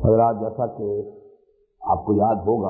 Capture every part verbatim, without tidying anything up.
حضرات، جیسا کہ آپ کو یاد ہوگا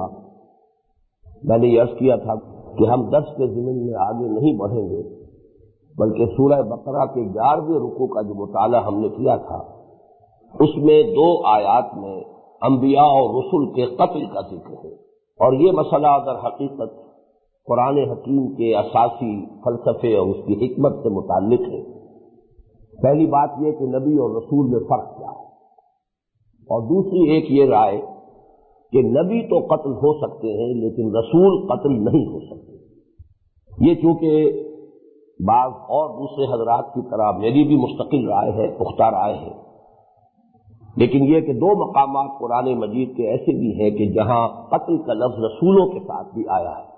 میں نے یہ عرض کیا تھا کہ ہم درس کے ضمن میں آگے نہیں بڑھیں گے، بلکہ سورہ بقرہ کے گیارہویں رکوع کا جو مطالعہ ہم نے کیا تھا اس میں دو آیات میں انبیاء اور رسل کے قتل کا ذکر ہے، اور یہ مسئلہ در حقیقت قرآن حکیم کے اساسی فلسفے اور اس کی حکمت سے متعلق ہے۔ پہلی بات یہ کہ نبی اور رسول میں فرق کیا ہے، اور دوسری ایک یہ رائے کہ نبی تو قتل ہو سکتے ہیں لیکن رسول قتل نہیں ہو سکتے۔ یہ چونکہ بعض اور دوسرے حضرات کی طرح میری بھی مستقل رائے ہے، پختہ رائے ہے، لیکن یہ کہ دو مقامات قرآن مجید کے ایسے بھی ہیں کہ جہاں قتل کا لفظ رسولوں کے ساتھ بھی آیا ہے۔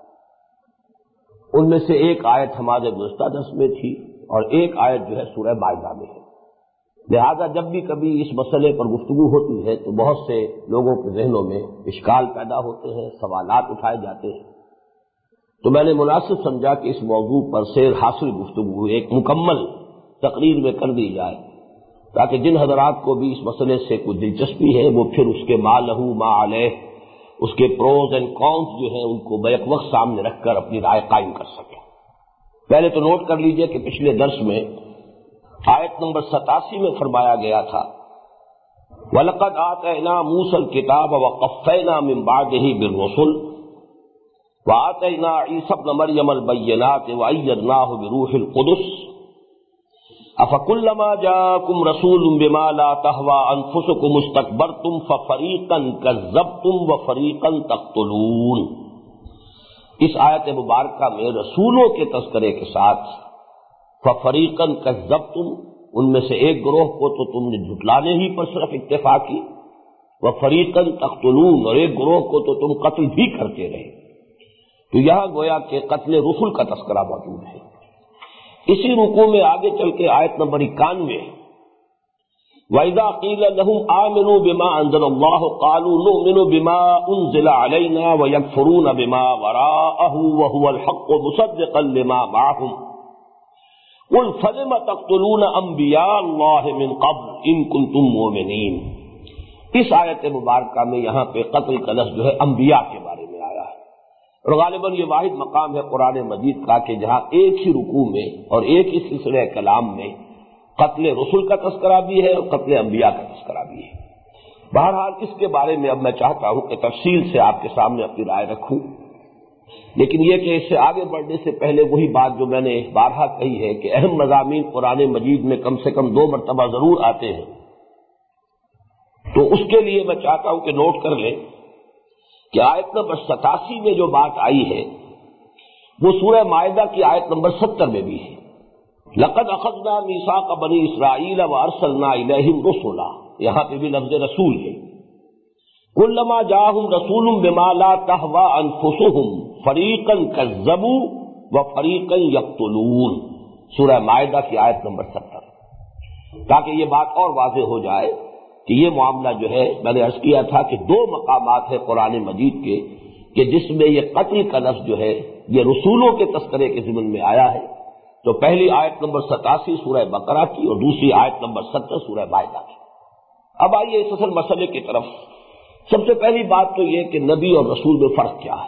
ان میں سے ایک آیت ہمارے گزشتہ درس میں تھی اور ایک آیت جو ہے سورہ مائدہ میں ہے۔ لہذا جب بھی کبھی اس مسئلے پر گفتگو ہوتی ہے تو بہت سے لوگوں کے ذہنوں میں اشکال پیدا ہوتے ہیں، سوالات اٹھائے جاتے ہیں، تو میں نے مناسب سمجھا کہ اس موضوع پر سیر حاصل گفتگو ایک مکمل تقریر میں کر دی جائے، تاکہ جن حضرات کو بھی اس مسئلے سے کوئی دلچسپی ہے وہ پھر اس کے ما لہو ما علیہ، اس کے پروز اینڈ کونس جو ہیں ان کو بیک وقت سامنے رکھ کر اپنی رائے قائم کر سکیں۔ پہلے تو نوٹ کر لیجئے کہ پچھلے درس میں آیت نمبر ستاسی میں فرمایا گیا تھا وَلَقَدْ آتَيْنَا مُوسَى الْكِتَابَ وَقَفَّيْنَا مِن بَعْدِهِ بِالرُّسُلِ وَآتَيْنَا عِيسَى ابْنَ مَرْيَمَ الْبَيِّنَاتِ وَأَيَّدْنَاهُ بِرُوحِ الْقُدُسِ أَفَكُلَّمَا جَاءَكُمْ رَسُولٌ بِمَا لَا تَهْوَىٰ أَنفُسُكُمُ اسْتَكْبَرْتُمْ فَفَرِيقًا كَذَّبْتُمْ وَفَرِيقًا تَقْتُلُونَ۔ اس آیت مبارکہ میں رسولوں کے تذکرے کے ساتھ فَفَرِيقًا كَذَّبْتُمْ، ان میں سے ایک گروہ کو تو تم نے جھٹلانے ہی پر صرف اکتفا کی، وَفَرِيقًا تَقْتُلُونَ، اور ایک گروہ کو تو تم قتل بھی کرتے رہے۔ تو یہاں گویا کہ قتل رسل کا تذکرہ موجود ہے۔ اسی رکوع میں آگے چل کے آیت نمبر اکانوے وَإِذَا قِيلَ لَهُمْ آمِنُوا بِمَا أَنزَلَ اللَّهُ قَالُوا نُؤْمِنُ بِمَا أُنزِلَ عَلَيْنَا وَيَكْفُرُونَ بِمَا وَرَاءَهُ وَهُوَ الْحَقُّ مُصَدِّقًا لِمَا مَعَهُمْ قُلْ فَلِمَ تَقْتُلُونَ أَنبِيَاءَ اللَّهِ مِن قَبْلُ إِن كُنتُم مُّؤْمِنِينَ۔ اس آیت مبارکہ میں یہاں پہ قتل کا لفظ جو ہے انبیاء کے بارے میں آیا ہے، اور غالباً یہ واحد مقام ہے قرآن مجید کا کہ جہاں ایک ہی رکوع میں اور ایک ہی سلسلہ کلام میں قتل رسل کا تذکرہ بھی ہے اور قتل انبیاء کا تذکرہ بھی ہے۔ بہرحال اس کے بارے میں اب میں چاہتا ہوں کہ تفصیل سے آپ کے سامنے اپنی رائے رکھوں، لیکن یہ کہ اس سے آگے بڑھنے سے پہلے وہی بات جو میں نے بارہا کہی ہے کہ اہم مضامین قرآن مجید میں کم سے کم دو مرتبہ ضرور آتے ہیں، تو اس کے لیے میں چاہتا ہوں کہ نوٹ کر لیں کہ آیت نمبر ستاسی میں جو بات آئی ہے وہ سورہ مائدہ کی آیت نمبر ستر میں بھی ہے۔ لَقَدْ أَخَذْنَا مِيثَاقَ بَنِي إِسْرَائِيلَ وَأَرْسَلْنَا إِلَيْهِمْ رُسُلًا، یہاں پہ بھی لفظ رسول ہے۔ كُلَّمَا جَاءَهُمْ رَسُولٌ بِمَا لَا تَهْوَىٰ أَنفُسُهُمْ فَرِيقًا كَذَّبُوا وَفَرِيقًا يَقْتُلُونَ، سورہ مائدہ کی آیت نمبر ستر، تاکہ یہ بات اور واضح ہو جائے کہ یہ معاملہ جو ہے، میں نے عرض کیا تھا کہ دو مقامات ہیں قرآن مجید کے کہ جس میں یہ قتل کا لفظ جو ہے یہ رسولوں کے تذکرے کے ضمن میں آیا ہے، تو پہلی آیت نمبر ستاسی سورہ بقرہ کی اور دوسری آیت نمبر ستر سورہ مائدہ کی۔ اب آئیے اس اصل مسئلے کی طرف۔ سب سے پہلی بات تو یہ کہ نبی اور رسول میں فرق کیا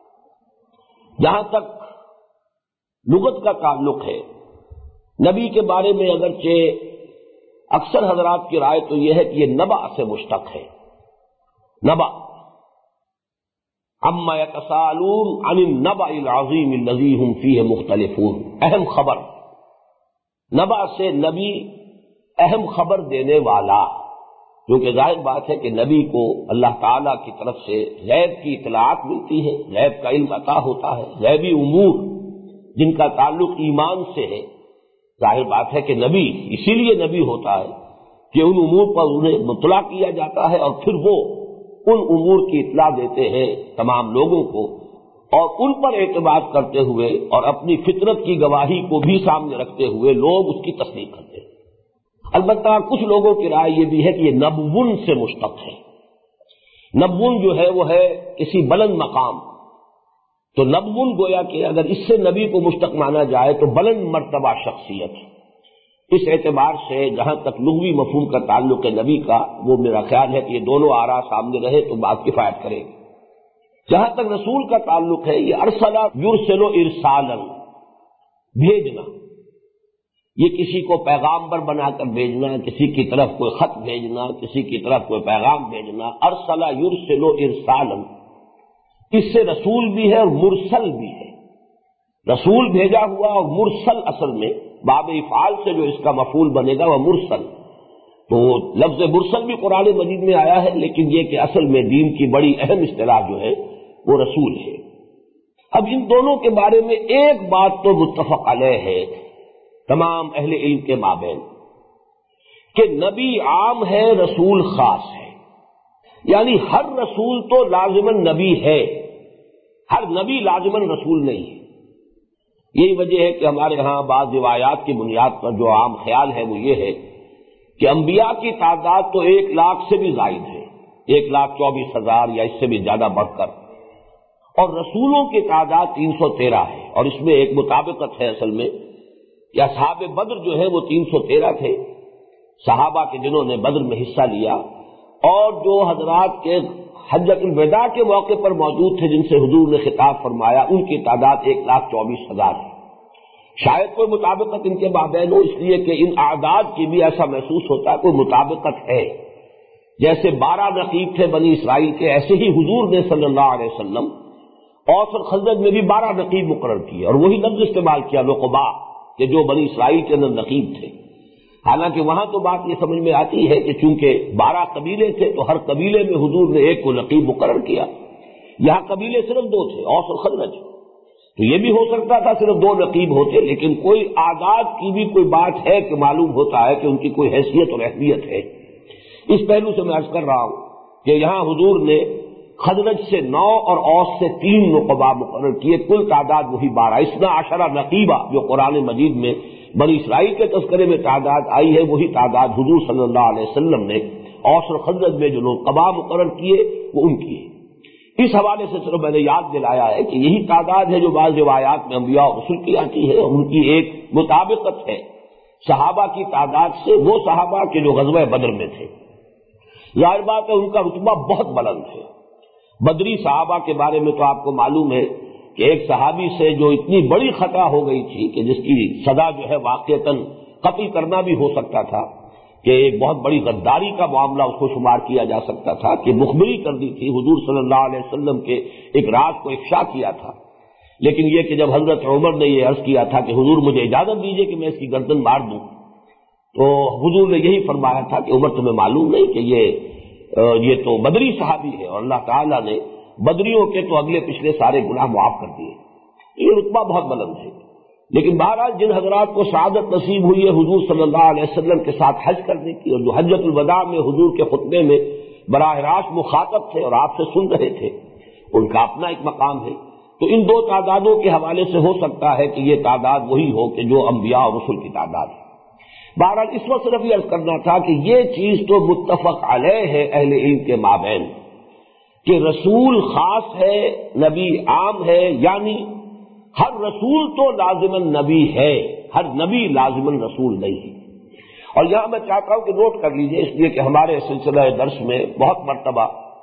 ہے۔ جہاں تک لغت کا تعلق ہے، نبی کے بارے میں اگرچہ اکثر حضرات کی رائے تو یہ ہے کہ یہ نبع سے مشتق ہے، نبع عما یتساءلون عن النبع العظیم الذی هم فیہ مختلفون، اہم خبر۔ نبع سے نبی اہم خبر دینے والا، کیونکہ ظاہر بات ہے کہ نبی کو اللہ تعالیٰ کی طرف سے غیب کی اطلاعات ملتی ہے، غیب کا علم عطا ہوتا ہے، غیبی امور جن کا تعلق ایمان سے ہے۔ ظاہر بات ہے کہ نبی اسی لیے نبی ہوتا ہے کہ ان امور پر انہیں مطلع کیا جاتا ہے اور پھر وہ ان امور کی اطلاع دیتے ہیں تمام لوگوں کو، اور ان پر اعتماد کرتے ہوئے اور اپنی فطرت کی گواہی کو بھی سامنے رکھتے ہوئے لوگ اس کی تصدیق کرتے ہیں۔ البتہ کچھ لوگوں کی رائے یہ بھی ہے کہ یہ نبوّن سے مشتق ہے۔ نبوّن جو ہے وہ ہے کسی بلند مقام، تو نبوّن گویا کہ اگر اس سے نبی کو مشتق مانا جائے تو بلند مرتبہ شخصیت، اس اعتبار سے جہاں تک لغوی مفہوم کا تعلق ہے نبی کا، وہ میرا خیال ہے کہ یہ دونوں آراء سامنے رہے تو بات کفایت کرے گی۔ جہاں تک رسول کا تعلق ہے، یہ ارسلا یرسل ارسالا، بھیجنا، یہ کسی کو پیغامبر بنا کر بھیجنا، کسی کی طرف کوئی خط بھیجنا، کسی کی طرف کوئی پیغام بھیجنا، ارسلا یرسل ارسالا، اس سے رسول بھی ہے اور مرسل بھی ہے۔ رسول بھیجا ہوا اور مرسل اصل میں باب افعال سے جو اس کا مفعول بنے گا وہ مرسل، تو لفظ مرسل بھی قرآن مجید میں آیا ہے، لیکن یہ کہ اصل میں دین کی بڑی اہم اصطلاح جو ہے وہ رسول ہے۔ اب ان دونوں کے بارے میں ایک بات تو متفق علیہ ہے تمام اہل علم کے مابین، کہ نبی عام ہے، رسول خاص ہے، یعنی ہر رسول تو لازماً نبی ہے، ہر نبی لازماً رسول نہیں ہے۔ یہی وجہ ہے کہ ہمارے ہاں بعض روایات کی بنیاد پر جو عام خیال ہے وہ یہ ہے کہ انبیاء کی تعداد تو ایک لاکھ سے بھی زائد ہے، ایک لاکھ چوبیس ہزار یا اس سے بھی زیادہ بڑھ کر، اور رسولوں کی تعداد تین سو تیرہ ہے، اور اس میں ایک مطابقت ہے اصل میں کہ اصحاب بدر جو ہے وہ تین سو تیرہ تھے، صحابہ کے جنہوں نے بدر میں حصہ لیا، اور جو حضرات کے حجۃ الوداع کے موقع پر موجود تھے جن سے حضور نے خطاب فرمایا، ان کی تعداد ایک لاکھ چوبیس ہزار ہے۔ شاید کوئی مطابقت ان کے مابین ہو، اس لیے کہ ان اعداد کی بھی ایسا محسوس ہوتا ہے کوئی مطابقت ہے۔ جیسے بارہ نقیب تھے بنی اسرائیل کے، ایسے ہی حضور نے صلی اللہ علیہ وسلم اوس اور خزرج میں بھی بارہ نقیب مقرر کیے، اور وہی لفظ استعمال کیا نقبا، کہ جو بنی اسرائیل کے اندر نقیب تھے۔ حالانکہ وہاں تو بات یہ سمجھ میں آتی ہے کہ چونکہ بارہ قبیلے تھے تو ہر قبیلے میں حضور نے ایک کو نقیب مقرر کیا، یہاں قبیلے صرف دو تھے، اوس اور خزرج، تو یہ بھی ہو سکتا تھا صرف دو نقیب ہوتے، لیکن کوئی اعداد کی بھی کوئی بات ہے کہ معلوم ہوتا ہے کہ ان کی کوئی حیثیت اور اہمیت ہے۔ اس پہلو سے میں عرض کر رہا ہوں کہ یہاں حضور نے خزرج سے نو اور اوس سے تین نقبا مقرر کیے، کل تعداد وہی بارہ، اسنا عشرہ نقیبہ جو قرآن مجید میں بنی اسرائیل کے تذکرے میں تعداد آئی ہے، وہی تعداد حضور صلی اللہ علیہ وسلم نے اوس اور خزرج میں جو نقبا مقرر کیے وہ ان کی ہے۔ اس حوالے سے صرف میں نے یاد دلایا ہے کہ یہی تعداد ہے جو بعض روایات میں انبیاء اور رسول کی آتی ہے، اور ان کی ایک مطابقت ہے صحابہ کی تعداد سے، وہ صحابہ کے جو غزوہ بدر میں تھے۔ ظاہر بات ہے ان کا رتبہ بہت بلند ہے۔ بدری صحابہ کے بارے میں تو آپ کو معلوم ہے کہ ایک صحابی سے جو اتنی بڑی خطا ہو گئی تھی کہ جس کی سزا جو ہے واقعتاً قتل کرنا بھی ہو سکتا تھا، کہ ایک بہت بڑی غداری کا معاملہ اس کو شمار کیا جا سکتا تھا، کہ مخبری کر دی تھی حضور صلی اللہ علیہ وسلم کے ایک راز کو افشا کیا تھا، لیکن یہ کہ جب حضرت عمر نے یہ عرض کیا تھا کہ حضور مجھے اجازت دیجیے کہ میں اس کی گردن مار دوں، تو حضور نے یہی فرمایا تھا کہ عمر تمہیں معلوم نہیں کہ یہ یہ تو بدری صحابی ہے، اور اللہ تعالیٰ نے بدریوں کے تو اگلے پچھلے سارے گناہ معاف کر دیے۔ یہ رتبہ بہت بلند ہے۔ لیکن بہرحال جن حضرات کو سعادت نصیب ہوئی ہے حضور صلی اللہ علیہ وسلم کے ساتھ حج کرنے کی، اور جو حجۃ الوداع میں حضور کے خطبے میں براہ راست مخاطب تھے اور آپ سے سن رہے تھے، ان کا اپنا ایک مقام ہے۔ تو ان دو تعدادوں کے حوالے سے ہو سکتا ہے کہ یہ تعداد وہی ہو کہ جو انبیاء اور رسل کی تعداد ہے۔ بہرحال اس وقت صرف یہ عرض کرنا تھا کہ یہ چیز تو متفق علیہ ہے اہل علم کے مابین کہ رسول خاص ہے، نبی عام ہے، یعنی ہر رسول تو لازماً نبی ہے، ہر نبی لازماً رسول نہیں ہے۔ اور یہاں میں چاہتا ہوں کہ نوٹ کر لیجئے، اس لیے کہ ہمارے سلسلہ درس میں بہت مرتبہ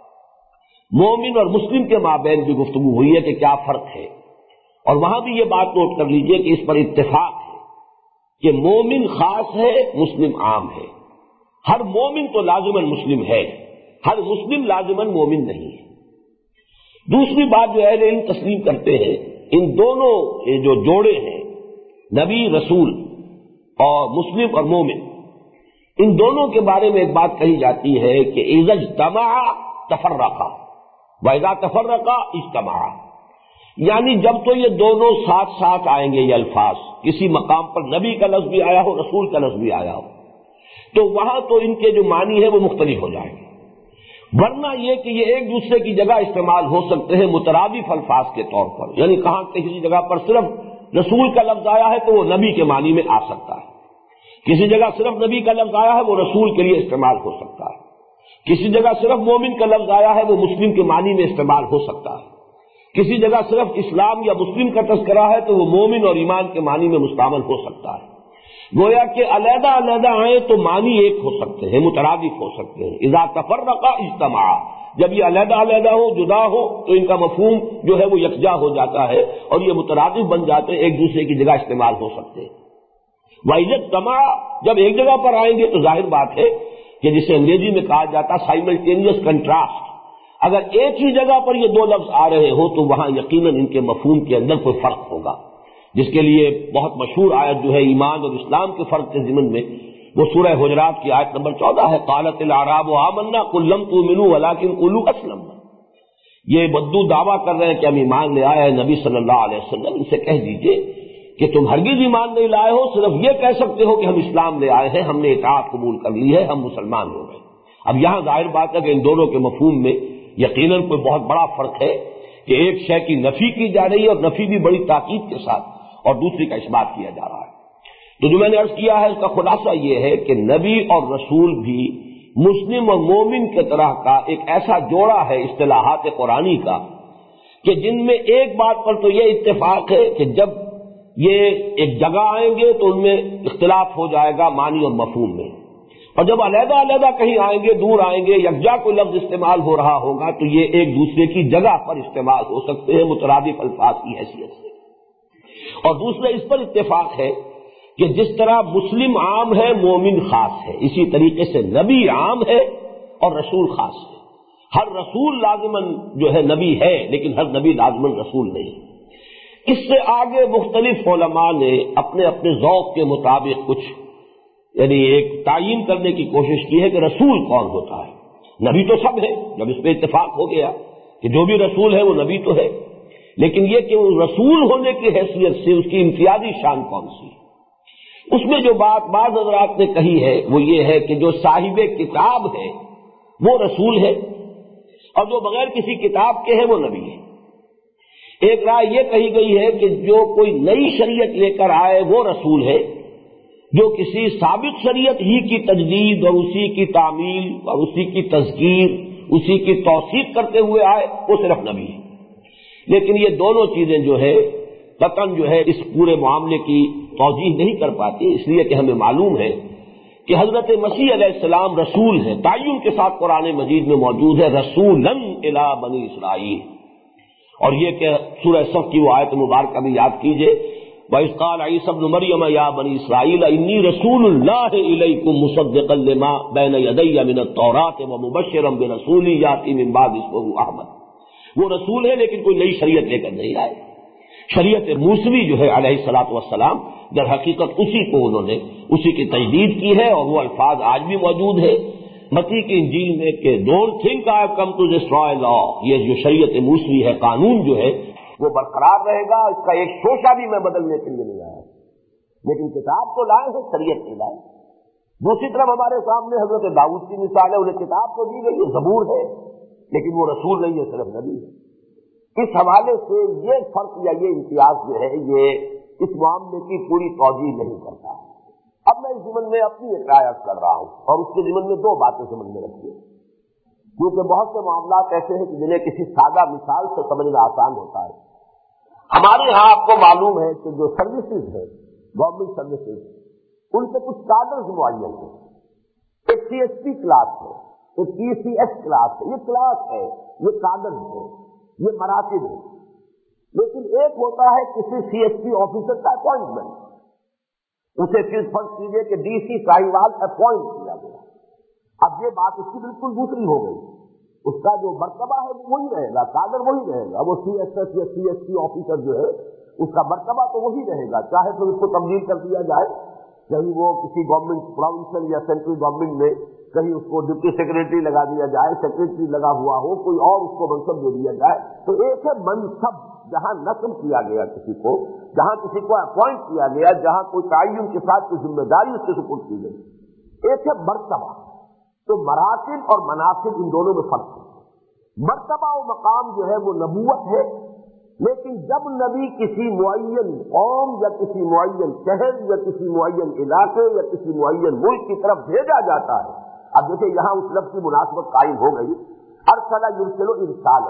مومن اور مسلم کے مابین بھی گفتگو ہوئی ہے کہ کیا فرق ہے، اور وہاں بھی یہ بات نوٹ کر لیجئے کہ اس پر اتفاق ہے کہ مومن خاص ہے، مسلم عام ہے۔ ہر مومن تو لازماً مسلم ہے، ہر مسلم لازماً مومن نہیں ہے۔ دوسری بات جو اہل علم تسلیم کرتے ہیں، ان دونوں جو جوڑے ہیں نبی رسول اور مسلم اور مومن، ان دونوں کے بارے میں ایک بات کہی جاتی ہے کہ اذا اجتمع تفرقا واذا تفرقا اجتمعا، یعنی جب تو یہ دونوں ساتھ ساتھ آئیں گے، یہ الفاظ کسی مقام پر نبی کا لفظ بھی آیا ہو، رسول کا لفظ بھی آیا ہو، تو وہاں تو ان کے جو معنی ہے وہ مختلف ہو جائیں گے۔ ورنہ یہ کہ یہ ایک دوسرے کی جگہ استعمال ہو سکتے ہیں مترادف الفاظ کے طور پر، یعنی کہاں کسی جگہ پر صرف رسول کا لفظ آیا ہے تو وہ نبی کے معنی میں آ سکتا ہے، کسی جگہ صرف نبی کا لفظ آیا ہے وہ رسول کے لیے استعمال ہو سکتا ہے، کسی جگہ صرف مومن کا لفظ آیا ہے وہ مسلم کے معنی میں استعمال ہو سکتا ہے، کسی جگہ صرف اسلام یا مسلم کا تذکرہ ہے تو وہ مومن اور ایمان کے معنی میں مستعمل ہو سکتا ہے۔ گویا کہ علیحدہ علیحدہ آئیں تو معنی ایک ہو سکتے ہیں، مترادف ہو سکتے ہیں۔ اذا تفرقا اجتماع، جب یہ علیحدہ علیحدہ ہو، جدا ہو، تو ان کا مفہوم جو ہے وہ یکجا ہو جاتا ہے اور یہ مترادف بن جاتے ہیں، ایک دوسرے کی جگہ استعمال ہو سکتے ہیں۔ وَإِذَا اجْتَمَعَا، جب ایک جگہ پر آئیں گے تو ظاہر بات ہے کہ جسے انگریزی میں کہا جاتا سائملٹینیس کنٹراسٹ، اگر ایک ہی جگہ پر یہ دو لفظ آ رہے ہو تو وہاں یقیناً ان کے مفہوم کے اندر کوئی فرق ہوگا، جس کے لیے بہت مشہور آیت جو ہے ایمان اور اسلام کے فرق کے ضمن میں، وہ سورہ حجرات کی آیت نمبر چودہ ہے، قالت الاعراب آمنا قل لم تؤمنوا ولکن قولوا اسلمنا۔ یہ بدو دعویٰ کر رہے ہیں کہ ہم ایمان لے آئے ہیں، نبی صلی اللہ علیہ وسلم ان سے کہہ دیجئے کہ تم ہرگز ایمان نہیں لائے ہو، صرف یہ کہہ سکتے ہو کہ ہم اسلام لے آئے ہیں، ہم نے اطاعت قبول کر لی ہے، ہم مسلمان ہو گئے۔ اب یہاں ظاہر بات ہے کہ ان دونوں کے مفہوم میں یقیناً کوئی بہت بڑا فرق ہے کہ ایک شے کی نفی کی جا رہی ہے اور نفی بھی بڑی تاکید کے ساتھ، اور دوسری کا اثبات کیا جا رہا ہے۔ تو جو میں نے عرض کیا ہے اس کا خلاصہ یہ ہے کہ نبی اور رسول بھی مسلم اور مومن کے طرح کا ایک ایسا جوڑا ہے اصطلاحات قرآنی کا کہ جن میں ایک بات پر تو یہ اتفاق ہے کہ جب یہ ایک جگہ آئیں گے تو ان میں اختلاف ہو جائے گا معنی اور مفہوم میں، اور جب علیحدہ علیحدہ کہیں آئیں گے، دور آئیں گے، یکجا کوئی لفظ استعمال ہو رہا ہوگا تو یہ ایک دوسرے کی جگہ پر استعمال ہو سکتے ہیں مترادف الفاظ کی حیثیت سے۔ اور دوسرا اس پر اتفاق ہے کہ جس طرح مسلم عام ہے، مومن خاص ہے، اسی طریقے سے نبی عام ہے اور رسول خاص ہے۔ ہر رسول لازماً جو ہے نبی ہے، لیکن ہر نبی لازماً رسول نہیں۔ اس سے آگے مختلف علماء نے اپنے اپنے ذوق کے مطابق کچھ یعنی ایک تعین کرنے کی کوشش کی ہے کہ رسول کون ہوتا ہے۔ نبی تو سب ہے، جب اس پہ اتفاق ہو گیا کہ جو بھی رسول ہے وہ نبی تو ہے، لیکن یہ کہ وہ رسول ہونے کی حیثیت سے اس کی امتیازی شان کون سی؟ اس میں جو بات بعض حضرات نے کہی ہے وہ یہ ہے کہ جو صاحب کتاب ہے وہ رسول ہے اور جو بغیر کسی کتاب کے ہے وہ نبی ہے۔ ایک رائے یہ کہی گئی ہے کہ جو کوئی نئی شریعت لے کر آئے وہ رسول ہے، جو کسی سابق شریعت ہی کی تجدید اور اسی کی تعمیل اور اسی کی تذکیر، اسی کی توثیق کرتے ہوئے آئے وہ صرف نبی ہے۔ لیکن یہ دونوں چیزیں جو ہے قطعاً جو ہے اس پورے معاملے کی توجیح نہیں کر پاتی، اس لیے کہ ہمیں معلوم ہے کہ حضرت مسیح علیہ السلام رسول ہیں، تعین کے ساتھ قرآن مجید میں موجود ہے رسولاً الی بنی اسرائیل، اور یہ کہ سورہ صف کی وہ آیت مبارکہ بھی یاد کیجئے، وَإِذْ قَالَ عِيسَى ابْنُ مَرْيَمَ يَا بَنِي إِسْرَائِيلَ إِنِّي رَسُولُ اللَّهِ إِلَيْكُمْ مُصَدِّقًا لِمَا بَيْنَ يَدَيَّ مِنَ التَّوْرَاةِ وَمُبَشِّرًا بِرَسُولٍ يَأْتِي مِن بَعْدِي اسْمُهُ أَحْمَدُ۔ وہ رسول ہے لیکن کوئی نئی شریعت لے کر نہیں آئے۔ شریعت موسوی جو ہے علیہ الصلوۃ والسلام، در حقیقت اسی کو انہوں نے اسی کی تجدید کی ہے، اور وہ الفاظ آج بھی موجود ہے متی کی انجیل میں کہ don't think I have come to destroy law, یہ جو شریعت موسوی ہے، قانون جو ہے وہ برقرار رہے گا، اس کا ایک شوشہ بھی میں بدلنے کے لیے نہیں آیا، لیکن کتاب تو لائے ہیں، شریعت نہیں لائے۔ دوسری طرف ہمارے سامنے حضرت داؤد کی مثال ہے، انہیں کتاب تو دی گئی ہے، زبور ہے، لیکن وہ رسول نہیں ہے، صرف نبی ہے۔ اس حوالے سے یہ فرق یا یہ امتیاز جو ہے یہ اس معاملے کی پوری توجیہ نہیں کرتا۔ اب میں اس ضمن میں اپنی ایک رائے کر رہا ہوں، اور اس کے ضمن میں دو باتیں سمجھ میں رکھیے، کیونکہ بہت سے معاملات ایسے ہیں کہ جنہیں کسی سادہ مثال سے سمجھنا آسان ہوتا ہے۔ ہمارے ہاں آپ کو معلوم ہے کہ جو سروسز ہیں، گورنمنٹ سروسز، ان سے کچھ کارڈرز معین ہیں، ایک سی ایس پی کلاس ہے، ایک پی سی ایس کلاس ہے، یہ کلاس ہے، یہ کارڈرز ہے، یہ مراتب ہے، لیکن ایک ہوتا ہے کسی سی ایس پی آفیسر کا اپوائنٹمنٹ، اسے پھر فرض کیجیے کہ ڈی سی ساہیوال اپوائنٹ کیا گیا، اب یہ بات اس کی بالکل دوسری ہو گئی، اس کا جو مرتبہ ہے وہ وہی رہے گا، کادر وہی رہے گا، وہ سی ایس ایس یا سی ایس پی آفیسر جو ہے اس کا مرتبہ تو وہی رہے گا، چاہے تو اس کو تبدیل کر دیا جائے، کہیں وہ کسی گورنمنٹ پروونشل یا سینٹرل گورنمنٹ میں کہیں اس کو ڈپٹی سیکرٹری لگا دیا جائے، سیکرٹری لگا ہوا ہو، کوئی اور اس کو منصب دے دیا جائے، تو ایک ہے منصب جہاں نصب کیا گیا کسی کو، جہاں کسی کو اپوائنٹ کیا گیا، جہاں کوئی تعین کے ساتھ کوئی ذمہ داری اس سے سپرد کی گئی، ایک ہے مرتبہ۔ تو مراتب اور مناصب ان دونوں میں فرق ہے۔ مرتبہ و مقام جو ہے وہ نبوت ہے، لیکن جب نبی کسی معین قوم یا کسی معین شہر یا کسی معین علاقے یا کسی معین ملک کی طرف بھیجا جاتا ہے، اب دیکھیں یہاں اس لفظ کی مناسبت قائم ہو گئی، ارسل یرسل ارسالا،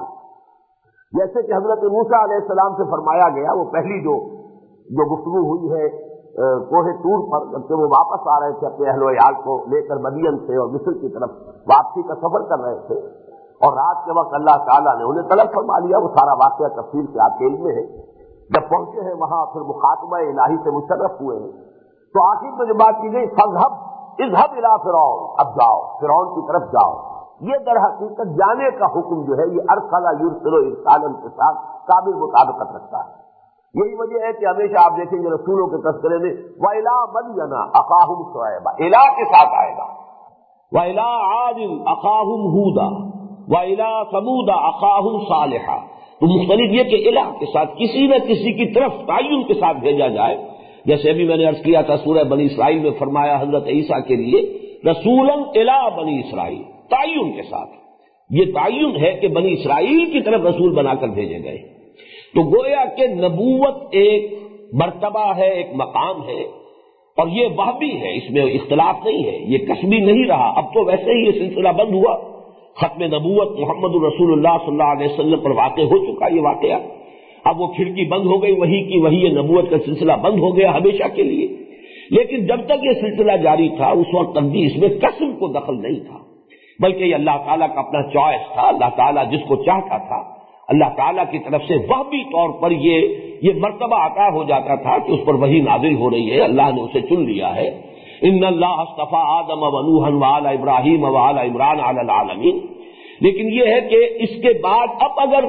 جیسے کہ حضرت موسیٰ علیہ السلام سے فرمایا گیا، وہ پہلی جو جو گفتگو ہوئی ہے کوہ طور پر جبکہ وہ واپس آ رہے تھے اپنے اہل و عیال کو لے کر مدین سے اور مصر کی طرف واپسی کا سفر کر رہے تھے، اور رات کے وقت اللہ تعالیٰ نے انہیں طلب فرما لیا. وہ سارا واقعہ تفصیل سے آپ کے علم میں ہے. جب پہنچے ہیں وہاں پھر مخاطبہ الہی سے مشرف ہوئے ہیں، تو آخر میں جو بات کی گئی فاذهب اذهب الى فرعون، اب جاؤ فرعون کی طرف جاؤ. یہ در حقیقت جانے کا حکم جو ہے یہ ارسل یرسل ارسالا کے ساتھ قابل مطابقت رکھتا ہے. یہی وجہ ہے کہ ہمیشہ آپ دیکھیں گے رسولوں کے تذکرے میں وَإِلَىٰ مَدْيَنَ أَخَاهُمْ شُعَيْبًا، الہ کے ساتھ آئے گا، وَإِلَىٰ عَادٍ أَخَاهُمْ هُودًا وَإِلَىٰ ثَمُودَ أَخَاهُمْ صَالِحًا. تو مختلف یہ کہ الہ کے ساتھ کسی نہ کسی کی طرف تعین کے ساتھ بھیجا جائے. جیسے ابھی میں نے عرض کیا تھا سورہ بنی اسرائیل میں فرمایا حضرت عیسیٰ کے لیے رسولاً الی بنی اسرائیل، تعین کے ساتھ. یہ تعین ہے کہ بنی اسرائیل کی طرف رسول بنا کر بھیجے گئے. تو گویا کہ نبوت ایک مرتبہ ہے، ایک مقام ہے، اور یہ وحبی ہے، اس میں اختلاف نہیں ہے، یہ کسبی نہیں رہا. اب تو ویسے ہی یہ سلسلہ بند ہوا، ختم نبوت محمد رسول اللہ صلی اللہ علیہ وسلم پر واقع ہو چکا یہ واقعہ. اب وہ کھڑکی بند ہو گئی وہی کی وہی، نبوت کا سلسلہ بند ہو گیا ہمیشہ کے لیے. لیکن جب تک یہ سلسلہ جاری تھا اس وقت تک بھی اس میں قسم کو دخل نہیں تھا، بلکہ یہ اللہ تعالیٰ کا اپنا چوائس تھا. اللہ تعالیٰ جس کو چاہتا تھا اللہ تعالیٰ کی طرف سے وحبی طور پر یہ یہ مرتبہ عطا ہو جاتا تھا کہ اس پر وحی نازل ہو رہی ہے، اللہ نے اسے چن لیا ہے. ان اللہ اصطفیٰ آدم و نوحا وآل ابراہیم وآل عمران علی العالمین. لیکن یہ ہے کہ اس کے بعد اب اگر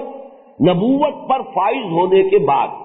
نبوت پر فائز ہونے کے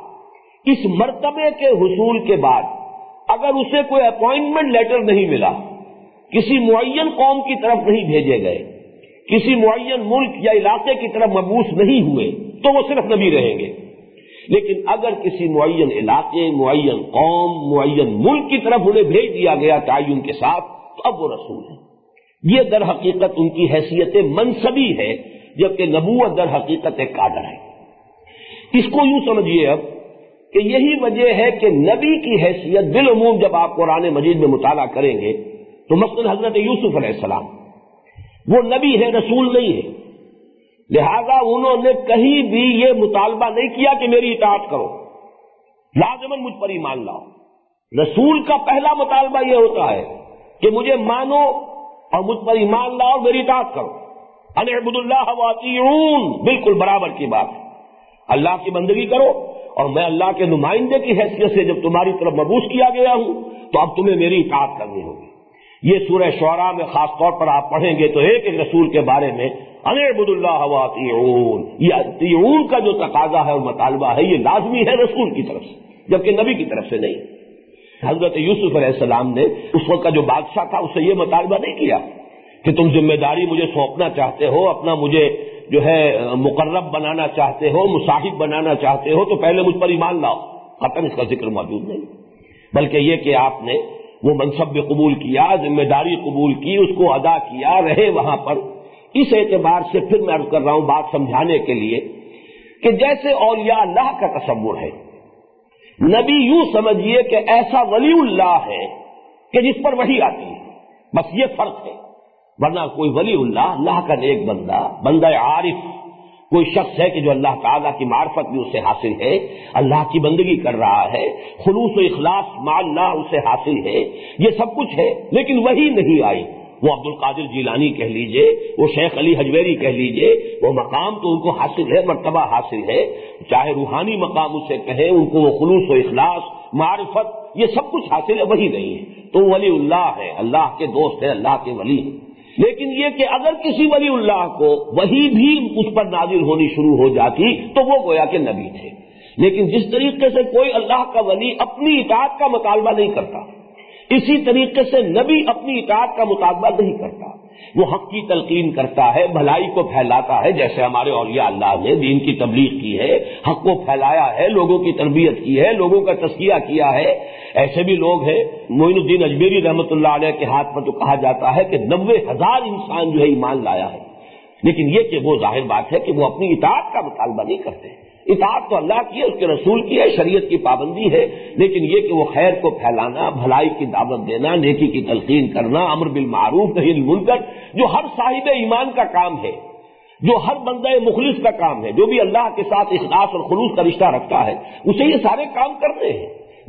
بعد اس مرتبے کے حصول کے بعد اگر اسے کوئی اپوائنٹمنٹ لیٹر نہیں ملا، کسی معین قوم کی طرف نہیں بھیجے گئے، کسی معین ملک یا علاقے کی طرف مبعوث نہیں ہوئے، تو وہ صرف نبی رہیں گے. لیکن اگر کسی معین علاقے، معین قوم، معین ملک کی طرف انہیں بھیج دیا گیا تعین کے ساتھ، تو اب وہ رسول ہیں. یہ در حقیقت ان کی حیثیت منصبی ہے، جبکہ نبوت در حقیقت ایک کادر ہے. اس کو یوں سمجھیے اب کہ یہی وجہ ہے کہ نبی کی حیثیت بالعموم جب آپ قرآن مجید میں مطالعہ کریں گے تو مثلا حضرت یوسف علیہ السلام وہ نبی ہے، رسول نہیں ہے. لہذا انہوں نے کہیں بھی یہ مطالبہ نہیں کیا کہ میری اطاعت کرو، لازماً مجھ پر ایمان لاؤ. رسول کا پہلا مطالبہ یہ ہوتا ہے کہ مجھے مانو اور مجھ پر ایمان لاؤ، میری اطاعت کرو. ان اعبدوا اللہ واطیعون، بالکل برابر کی بات ہے. اللہ کی بندگی کرو، اور میں اللہ کے نمائندے کی حیثیت سے جب تمہاری طرف مبعوث کیا گیا ہوں تو اب تمہیں میری اطاعت کرنی ہوگی. یہ سورہ شعراء میں خاص طور پر آپ پڑھیں گے تو ایک ایک رسول کے بارے میں ان اعبدوا اللہ واطیعون، یہ اطیعون کا جو تقاضا ہے اور مطالبہ ہے یہ لازمی ہے رسول کی طرف سے، جبکہ نبی کی طرف سے نہیں. حضرت یوسف علیہ السلام نے اس وقت کا جو بادشاہ تھا اس سے یہ مطالبہ نہیں کیا کہ تم ذمہ داری مجھے سونپنا چاہتے ہو، اپنا مجھے جو ہے مقرب بنانا چاہتے ہو، مصاحب بنانا چاہتے ہو، تو پہلے مجھ پر ایمان لاؤ. ختم، اس کا ذکر موجود نہیں. بلکہ یہ کہ آپ نے وہ منصب بھی قبول کیا، ذمہ داری قبول کی، اس کو ادا کیا، رہے وہاں پر. اس اعتبار سے پھر میں عرض کر رہا ہوں بات سمجھانے کے لیے کہ جیسے اولیاء اللہ کا تصور ہے، نبی یوں سمجھیے کہ ایسا ولی اللہ ہے کہ جس پر وحی آتی ہے، بس یہ فرق ہے. ورنہ کوئی ولی اللہ، اللہ کا نیک بندہ، بندہ عارف، کوئی شخص ہے کہ جو اللہ تعالیٰ کی معرفت بھی اسے حاصل ہے، اللہ کی بندگی کر رہا ہے، خلوص و اخلاص مع اللہ اسے حاصل ہے، یہ سب کچھ ہے. لیکن وہی نہیں آئی. وہ عبد القادر جیلانی کہہ لیجئے، وہ شیخ علی حجویری کہہ لیجئے، وہ مقام تو ان کو حاصل ہے، مرتبہ حاصل ہے، چاہے روحانی مقام اسے کہیں، ان کو وہ خلوص و اخلاص، معرفت، یہ سب کچھ حاصل ہے، وہی نہیں ہے. تو ولی اللہ ہے، اللہ کے دوست ہے، اللہ کے ولی ہے. لیکن یہ کہ اگر کسی ولی اللہ کو وہی بھی اس پر نازل ہونی شروع ہو جاتی تو وہ گویا کہ نبی تھے. لیکن جس طریقے سے کوئی اللہ کا ولی اپنی اطاعت کا مطالبہ نہیں کرتا، اسی طریقے سے نبی اپنی اطاعت کا مطالبہ نہیں کرتا. وہ حق کی تلقین کرتا ہے، بھلائی کو پھیلاتا ہے، جیسے ہمارے اولیاء اللہ نے دین کی تبلیغ کی ہے، حق کو پھیلایا ہے، لوگوں کی تربیت کی ہے، لوگوں کا تزکیہ کیا ہے. ایسے بھی لوگ ہیں، معین الدین اجمیری رحمۃ اللہ علیہ کے ہاتھ پر تو کہا جاتا ہے کہ نوے ہزار انسان جو ہے ایمان لایا ہے. لیکن یہ کہ وہ ظاہر بات ہے کہ وہ اپنی اطاعت کا مطالبہ نہیں کرتے. اطاعت تو اللہ کی ہے، اس کے رسول کی ہے، شریعت کی پابندی ہے. لیکن یہ کہ وہ خیر کو پھیلانا، بھلائی کی دعوت دینا، نیکی کی تلقین کرنا، امر بالمعروف نہی عن المنکر، جو ہر صاحب ایمان کا کام ہے، جو ہر بندہ مخلص کا کام ہے، جو بھی اللہ کے ساتھ اخلاص اور خلوص کا رشتہ رکھتا ہے، اسے یہ سارے کام کرنے ہیں.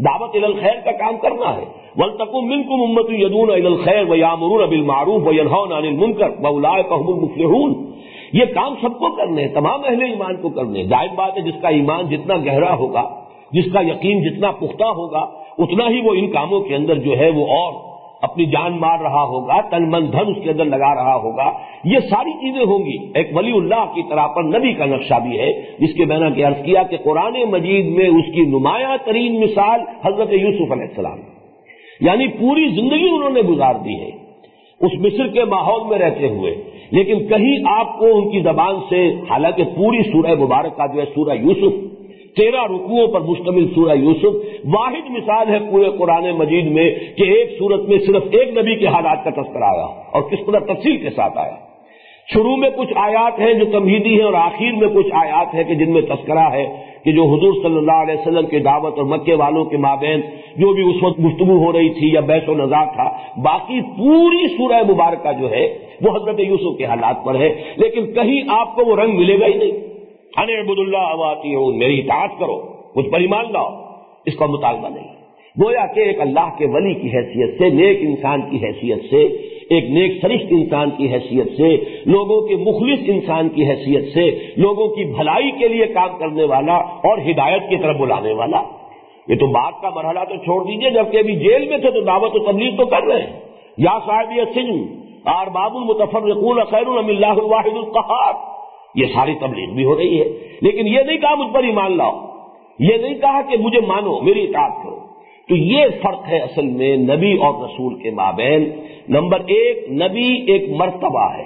دعوت الی الخیر کا کام کرنا ہے. وَلْتَكُن مِّنكُمْ أُمَّةٌ يَدْعُونَ إِلَى الْخَيْرِ وَيَأْمُرُونَ بِالْمَعْرُوفِ وَيَنْهَوْنَ عَنِ الْمُنكَرِ وَأُولَٰئِكَ هُمُ الْمُفْلِحُونَ. یہ کام سب کو کرنے ہیں، تمام اہل ایمان کو کرنے ہیں. ظاہر بات ہے جس کا ایمان جتنا گہرا ہوگا، جس کا یقین جتنا پختہ ہوگا، اتنا ہی وہ ان کاموں کے اندر جو ہے وہ اور اپنی جان مار رہا ہوگا، تن من دھن اس کے اندر لگا رہا ہوگا. یہ ساری چیزیں ہوں گی. ایک ولی اللہ کی طرح پر نبی کا نقشہ بھی ہے، جس کے میں نے کہ عرض کیا کہ قرآن مجید میں اس کی نمایاں ترین مثال حضرت یوسف علیہ السلام، یعنی پوری زندگی انہوں نے گزار دی ہے اس مصر کے ماحول میں رہتے ہوئے، لیکن کہیں آپ کو ان کی زبان سے، حالانکہ پوری سورہ مبارکہ جو ہے سورہ یوسف، تیرہ رکوعوں پر مشتمل سورہ یوسف واحد مثال ہے پورے قرآن مجید میں کہ ایک سورت میں صرف ایک نبی کے حالات کا تذکرہ آیا اور کس قدر تفصیل کے ساتھ آیا. شروع میں کچھ آیات ہیں جو تمہیدی ہیں اور آخر میں کچھ آیات ہیں کہ جن میں تذکرہ ہے کہ جو حضور صلی اللہ علیہ وسلم کی دعوت اور مکے والوں کے مابین جو بھی اس وقت گفتگو ہو رہی تھی یا بحث و نظار تھا. باقی پوری سورہ مبارکہ جو ہے وہ حضرت یوسف کے حالات پر ہے، لیکن کہیں آپ کو وہ رنگ ملے گا ہی نہیں. ان اعبدوا اللہ واطیعون، میری اطاعت کرو، مجھ پر ایمان لاؤ، اس کا مطالبہ نہیں. گویا کہ ایک اللہ کے ولی کی حیثیت سے، نیک انسان کی حیثیت سے، ایک نیک سرشت انسان کی حیثیت سے، لوگوں کے مخلص انسان کی حیثیت سے، لوگوں کی بھلائی کے لیے کام کرنے والا اور ہدایت کی طرف بلانے والا. یہ تو بات کا مرحلہ تو چھوڑ دیجئے، جبکہ ابھی جیل میں تھے تو دعوت و تبلیغ تو کر رہے ہیں. یا صاحب السجن ارباب متفرقون خیر ام اللہ الواحد القہار، یہ ساری تبلیغ بھی ہو رہی ہے، لیکن یہ نہیں کہا مجھ پر ایمان لاؤ، یہ نہیں کہا کہ مجھے مانو، میری اطاعت کرو. تو یہ فرق ہے اصل میں نبی اور رسول کے مابین. نمبر ایک، نبی ایک مرتبہ ہے،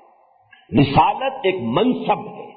رسالت ایک منصب ہے.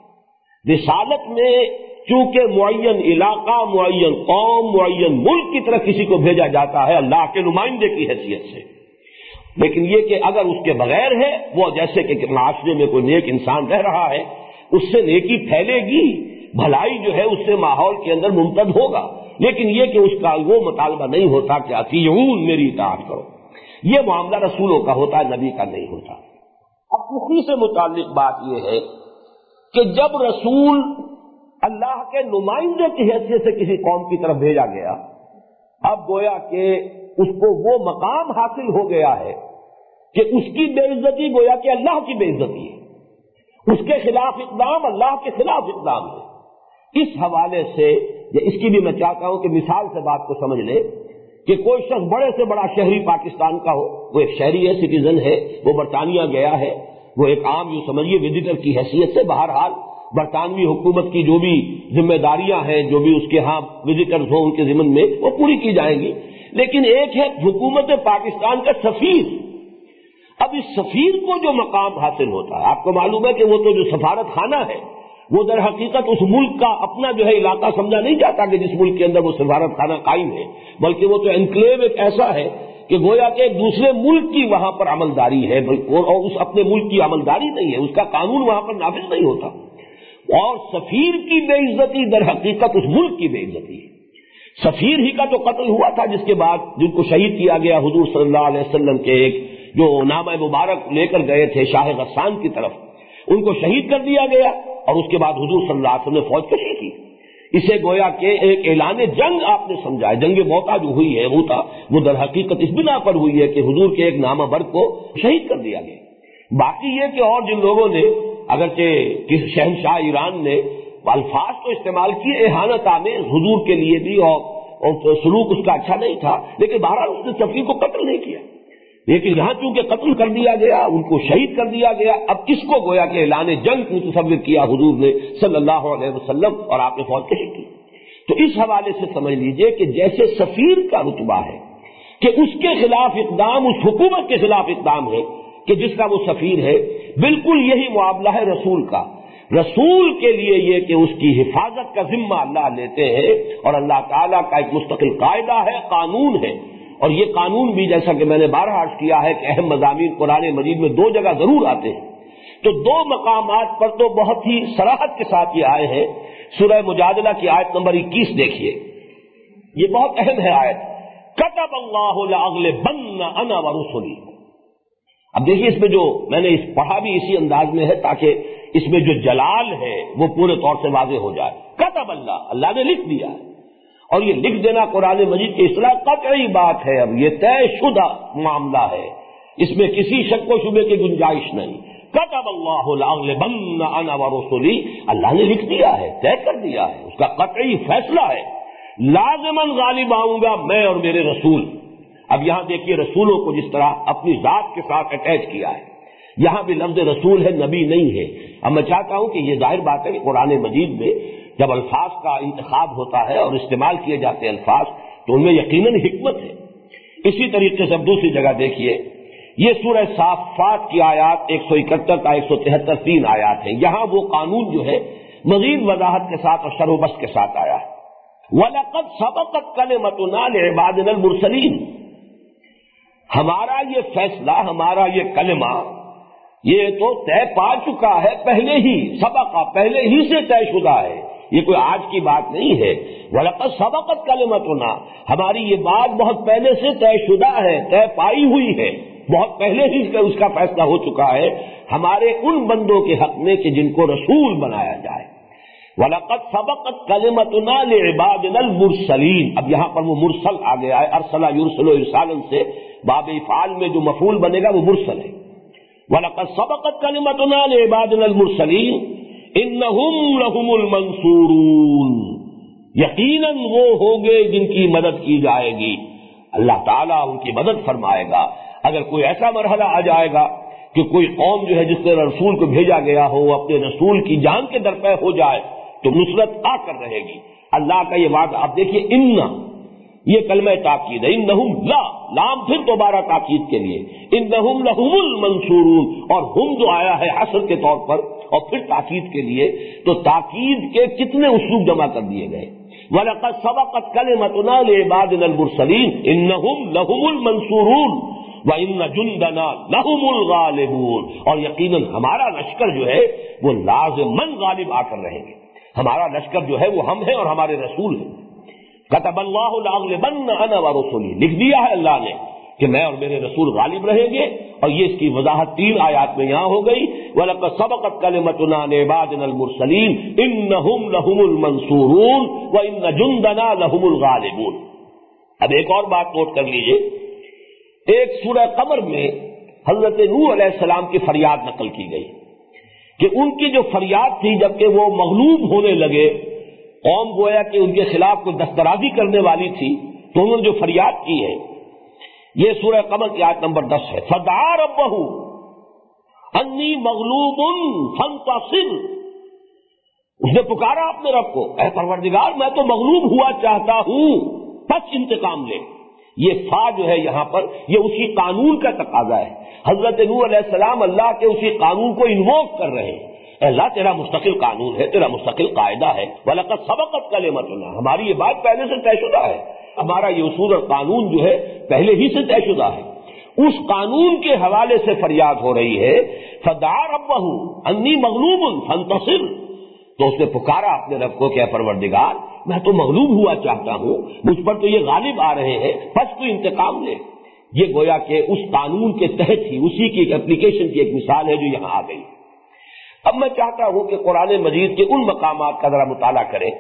رسالت میں چونکہ معین علاقہ، معین قوم، معین ملک کی طرف کسی کو بھیجا جاتا ہے اللہ کے نمائندے کی حیثیت سے، لیکن یہ کہ اگر اس کے بغیر ہے، وہ جیسے کہ معاشرے میں کوئی نیک انسان رہ رہا ہے، اس سے نیکی پھیلے گی، بھلائی جو ہے اس سے ماحول کے اندر منتد ہوگا، لیکن یہ کہ اس کا وہ مطالبہ نہیں ہوتا کہ اطیعون، میری اطاعت کرو. یہ معاملہ رسولوں کا ہوتا ہے، نبی کا نہیں ہوتا. اب اسی سے متعلق بات یہ ہے کہ جب رسول اللہ کے نمائندے کی حیثیت سے کسی قوم کی طرف بھیجا گیا، اب گویا کہ اس کو وہ مقام حاصل ہو گیا ہے کہ اس کی بے عزتی گویا کہ اللہ کی بے عزتی ہے، اس کے خلاف اقدام اللہ کے خلاف اقدام ہے. اس حوالے سے اس کی بھی میں چاہتا ہوں کہ مثال سے بات کو سمجھ لے کہ کوئی شخص بڑے سے بڑا شہری پاکستان کا ہو، وہ ایک شہری ہے، سٹیزن ہے، وہ برطانیہ گیا ہے، وہ ایک عام یوں سمجھیے وزٹر کی حیثیت سے بہرحال برطانوی حکومت کی جو بھی ذمہ داریاں ہیں، جو بھی اس کے ہاں وزٹرز ہوں ان کے ضمن میں وہ پوری کی جائیں گی. لیکن ایک ہے حکومت پاکستان کا سفیر. اب اس سفیر کو جو مقام حاصل ہوتا ہے، آپ کو معلوم ہے کہ وہ تو جو سفارت خانہ ہے وہ در حقیقت اس ملک کا اپنا جو ہے علاقہ سمجھا نہیں جاتا کہ جس ملک کے اندر وہ سفارت خانہ قائم ہے، بلکہ وہ تو انکلیو ایک ایسا ہے کہ گویا کہ ایک دوسرے ملک کی وہاں پر عملداری ہے، اور اس اپنے ملک کی عملداری نہیں ہے، اس کا قانون وہاں پر نافذ نہیں ہوتا. اور سفیر کی بے عزتی در حقیقت اس ملک کی بے عزتی ہے. سفیر ہی کا تو قتل ہوا تھا، جس کے بعد جن کو شہید کیا گیا حضور صلی اللہ علیہ وسلم کے ایک جو نامہ مبارک لے کر گئے تھے شاہ غسان کی طرف، ان کو شہید کر دیا گیا، اور اس کے بعد حضور صلی اللہ علیہ وسلم نے فوج کشی کی. اسے گویا کہ ایک اعلان جنگ آپ نے سمجھا ہے. جنگ موتا جو ہوئی ہے موتا وہ در حقیقت اس بنا پر ہوئی ہے کہ حضور کے ایک نامہ برق کو شہید کر دیا گیا. باقی یہ کہ اور جن لوگوں نے اگرچہ شہنشاہ ایران نے الفاظ تو استعمال کیے اہانت آمیز حضور کے لیے بھی، اور, اور سلوک اس کا اچھا نہیں تھا، لیکن بہرحال اس نے سفیر کو قتل نہیں کیا. لیکن یہاں چونکہ قتل کر دیا گیا، ان کو شہید کر دیا گیا، اب اس کو گویا کہ اعلان جنگ متصور کیا حضور نے صلی اللہ علیہ وسلم، اور آپ نے فوج کشی کی. تو اس حوالے سے سمجھ لیجئے کہ جیسے سفیر کا رتبہ ہے کہ اس کے خلاف اقدام، اس حکومت کے خلاف اقدام ہے کہ جس کا وہ سفیر ہے، بالکل یہی معاملہ ہے رسول کا. رسول کے لیے یہ کہ اس کی حفاظت کا ذمہ اللہ لیتے ہیں، اور اللہ تعالیٰ کا ایک مستقل قاعدہ ہے، قانون ہے. اور یہ قانون بھی جیسا کہ میں نے بارہ عرض کیا ہے کہ اہم مضامین قرآن مجید میں دو جگہ ضرور آتے ہیں. تو دو مقامات پر تو بہت ہی صراحت کے ساتھ یہ آئے ہیں. سورہ مجادلہ کی آیت نمبر اکیس دیکھیے، یہ بہت اہم ہے آیت. کتب اللہ لأغلبن انا ورسلی. اب دیکھیے اس میں جو میں نے اس پڑھا بھی اسی انداز میں ہے تاکہ اس میں جو جلال ہے وہ پورے طور سے واضح ہو جائے. کتب اللہ، اللہ نے لکھ دیا ہے، اور یہ لکھ دینا قرآن مجید کی اصطلاح قطعی بات ہے، اب یہ طے شدہ معاملہ ہے، اس میں کسی شک و شبے کی گنجائش نہیں۔ کتب اللہ لأغلبن انا ورسلی، اللہ نے لکھ دیا ہے، طے کر دیا ہے، اس کا قطعی فیصلہ ہے، لازماً غالب آؤں گا میں اور میرے رسول۔ اب یہاں دیکھیے رسولوں کو جس طرح اپنی ذات کے ساتھ اٹیچ کیا ہے، یہاں بھی لفظ رسول ہے، نبی نہیں ہے۔ اب میں چاہتا ہوں کہ یہ ظاہر بات ہے کہ قرآن مجید میں جب الفاظ کا انتخاب ہوتا ہے اور استعمال کیے جاتے ہیں الفاظ تو ان میں یقیناً حکمت ہے۔ اسی طریقے سے اب دوسری جگہ دیکھیے، یہ سورہ صافات کی آیات ایک سو اکہتر تا ایک سو تہتر تین آیات ہیں، یہاں وہ قانون جو ہے مزید وضاحت کے ساتھ اور شرح و بسط کے ساتھ آیا ہے۔ وَلَقَدْ سَبَقَتْ كَلِمَتُنَا لِعِبَادِنَا الْمُرْسَلِينَ، ہمارا یہ فیصلہ، ہمارا یہ کلمہ یہ تو طے پا چکا ہے، پہلے ہی سبقہ، پہلے ہی سے طے شدہ ہے، یہ کوئی آج کی بات نہیں ہے۔ وَلَقَدْ سَبَقَتْ كَلِمَتُنَا، ہماری یہ بات بہت پہلے سے طے شدہ ہے، طے پائی ہوئی ہے، بہت پہلے ہی اس کا فیصلہ ہو چکا ہے ہمارے ان بندوں کے حق میں کہ جن کو رسول بنایا جائے۔ وَلَقَدْ سَبَقَتْ كَلِمَتُنَا لِعِبَادِنَا الْمُرْسَلِينَ، اب یہاں پر وہ مرسل آ گیا ہے، ارسل یرسل ارسالا سے باب افعال میں جو مفعول بنے گا وہ مرسل ہے۔ وَلَقَدْ سَبَقَتْ كَلِمَتُنَا لِعِبَادِنَا الْمُرْسَلِينَ إِنَّهُمْ لَهُمُ الْمَنْصُورُونَ، یقیناً وہ ہوں گے جن کی مدد کی جائے گی، اللہ تعالیٰ ان کی مدد فرمائے گا۔ اگر کوئی ایسا مرحلہ آ جائے گا کہ کوئی قوم جو ہے جس نے رسول کو بھیجا گیا ہو اپنے رسول کی جان کے درپے ہو جائے تو نصرت آ کر رہے گی، اللہ کا یہ وعدہ۔ آپ دیکھیے اِنَّ، یہ کلمہ تاکید ہے، انہم لا، لام پھر دوبارہ تاکید کے لیے، انہم لہم المنصورون، اور ہم جو آیا ہے حصر کے طور پر اور پھر تاکید کے لیے، تو تاکید کے کتنے اسلوب جمع کر دیے گئے۔ وَلَقَدْ سَبَقَتْ كَلِمَتُنَا لِعِبَادِنَا الْمُرْسَلِينَ إِنَّهُمْ لَهُمُ الْمَنْصُورُونَ وَإِنَّ جُنْدَنَا لَهُمُ الْغَالِبُونَ، اور یقیناً ہمارا لشکر جو ہے وہ لازماً غالب آ کر رہیں گے، ہمارا لشکر جو ہے وہ ہم ہیں اور ہمارے رسول ہیں۔ کتب اللہ لأغلبن انا ورسلی، لکھ دیا ہے اللہ نے کہ میں اور میرے رسول غالب رہیں گے، اور یہ اس کی وضاحت تین آیات میں یہاں ہو گئی۔ وَلَقَدْ سَبَقَتْ كَلِمَتُنَا لِعِبَادِنَا الْمُرْسَلِينَ إِنَّهُمْ لَهُمُ الْمَنْصُورُونَ وَإِنَّ جُنْدَنَا لَهُمُ الْغَالِبُونَ۔ اب ایک اور بات نوٹ کر لیجئے، ایک سورہ قمر میں حضرت نوح علیہ السلام کی فریاد نقل کی گئی کہ ان کی جو فریاد تھی جبکہ وہ مغلوب ہونے لگے، قوم گویا کہ ان کے خلاف کوئی دسترازی کرنے والی تھی، تو انہوں نے جو فریاد کی ہے، یہ سورہ قمر کی آیت نمبر دس ہے۔ فَدَعَا رَبَّهُ أَنِّي مَغْلُوبٌ فَانتَصِرْ، اس نے پکارا اپنے رب کو، اے پروردگار میں تو مغلوب ہوا چاہتا ہوں، بس انتقام لے۔ یہ فا جو ہے یہاں پر یہ اسی قانون کا تقاضا ہے، حضرت نوح علیہ السلام اللہ کے اسی قانون کو انووک کر رہے ہیں۔ اللہ تیرا مستقل قانون ہے، تیرا مستقل قاعدہ ہے، وَلَقَدْ سَبَقَتْ كَلِمَتُنَا، ہماری یہ بات پہلے سے طے شدہ ہے، ہمارا یہ اصول اور قانون جو ہے پہلے ہی سے طے شدہ ہے۔ اس قانون کے حوالے سے فریاد ہو رہی ہے، فَدَعَا رَبَّهُ أَنِّي مَغْلُوبٌ فَانتَصِرْ، تو اس نے پکارا اپنے رب کو کہ اے پروردگار میں تو مغلوب ہوا چاہتا ہوں، مجھ پر تو یہ غالب آ رہے ہیں، بس تو انتقام لے۔ یہ گویا کہ اس قانون کے تحت ہی اسی کی ایک اپلیکیشن کی ایک مثال ہے جو یہاں آ گئی۔ اب میں چاہتا ہوں کہ قرآن مجید کے ان مقامات کا ذرا مطالعہ کریں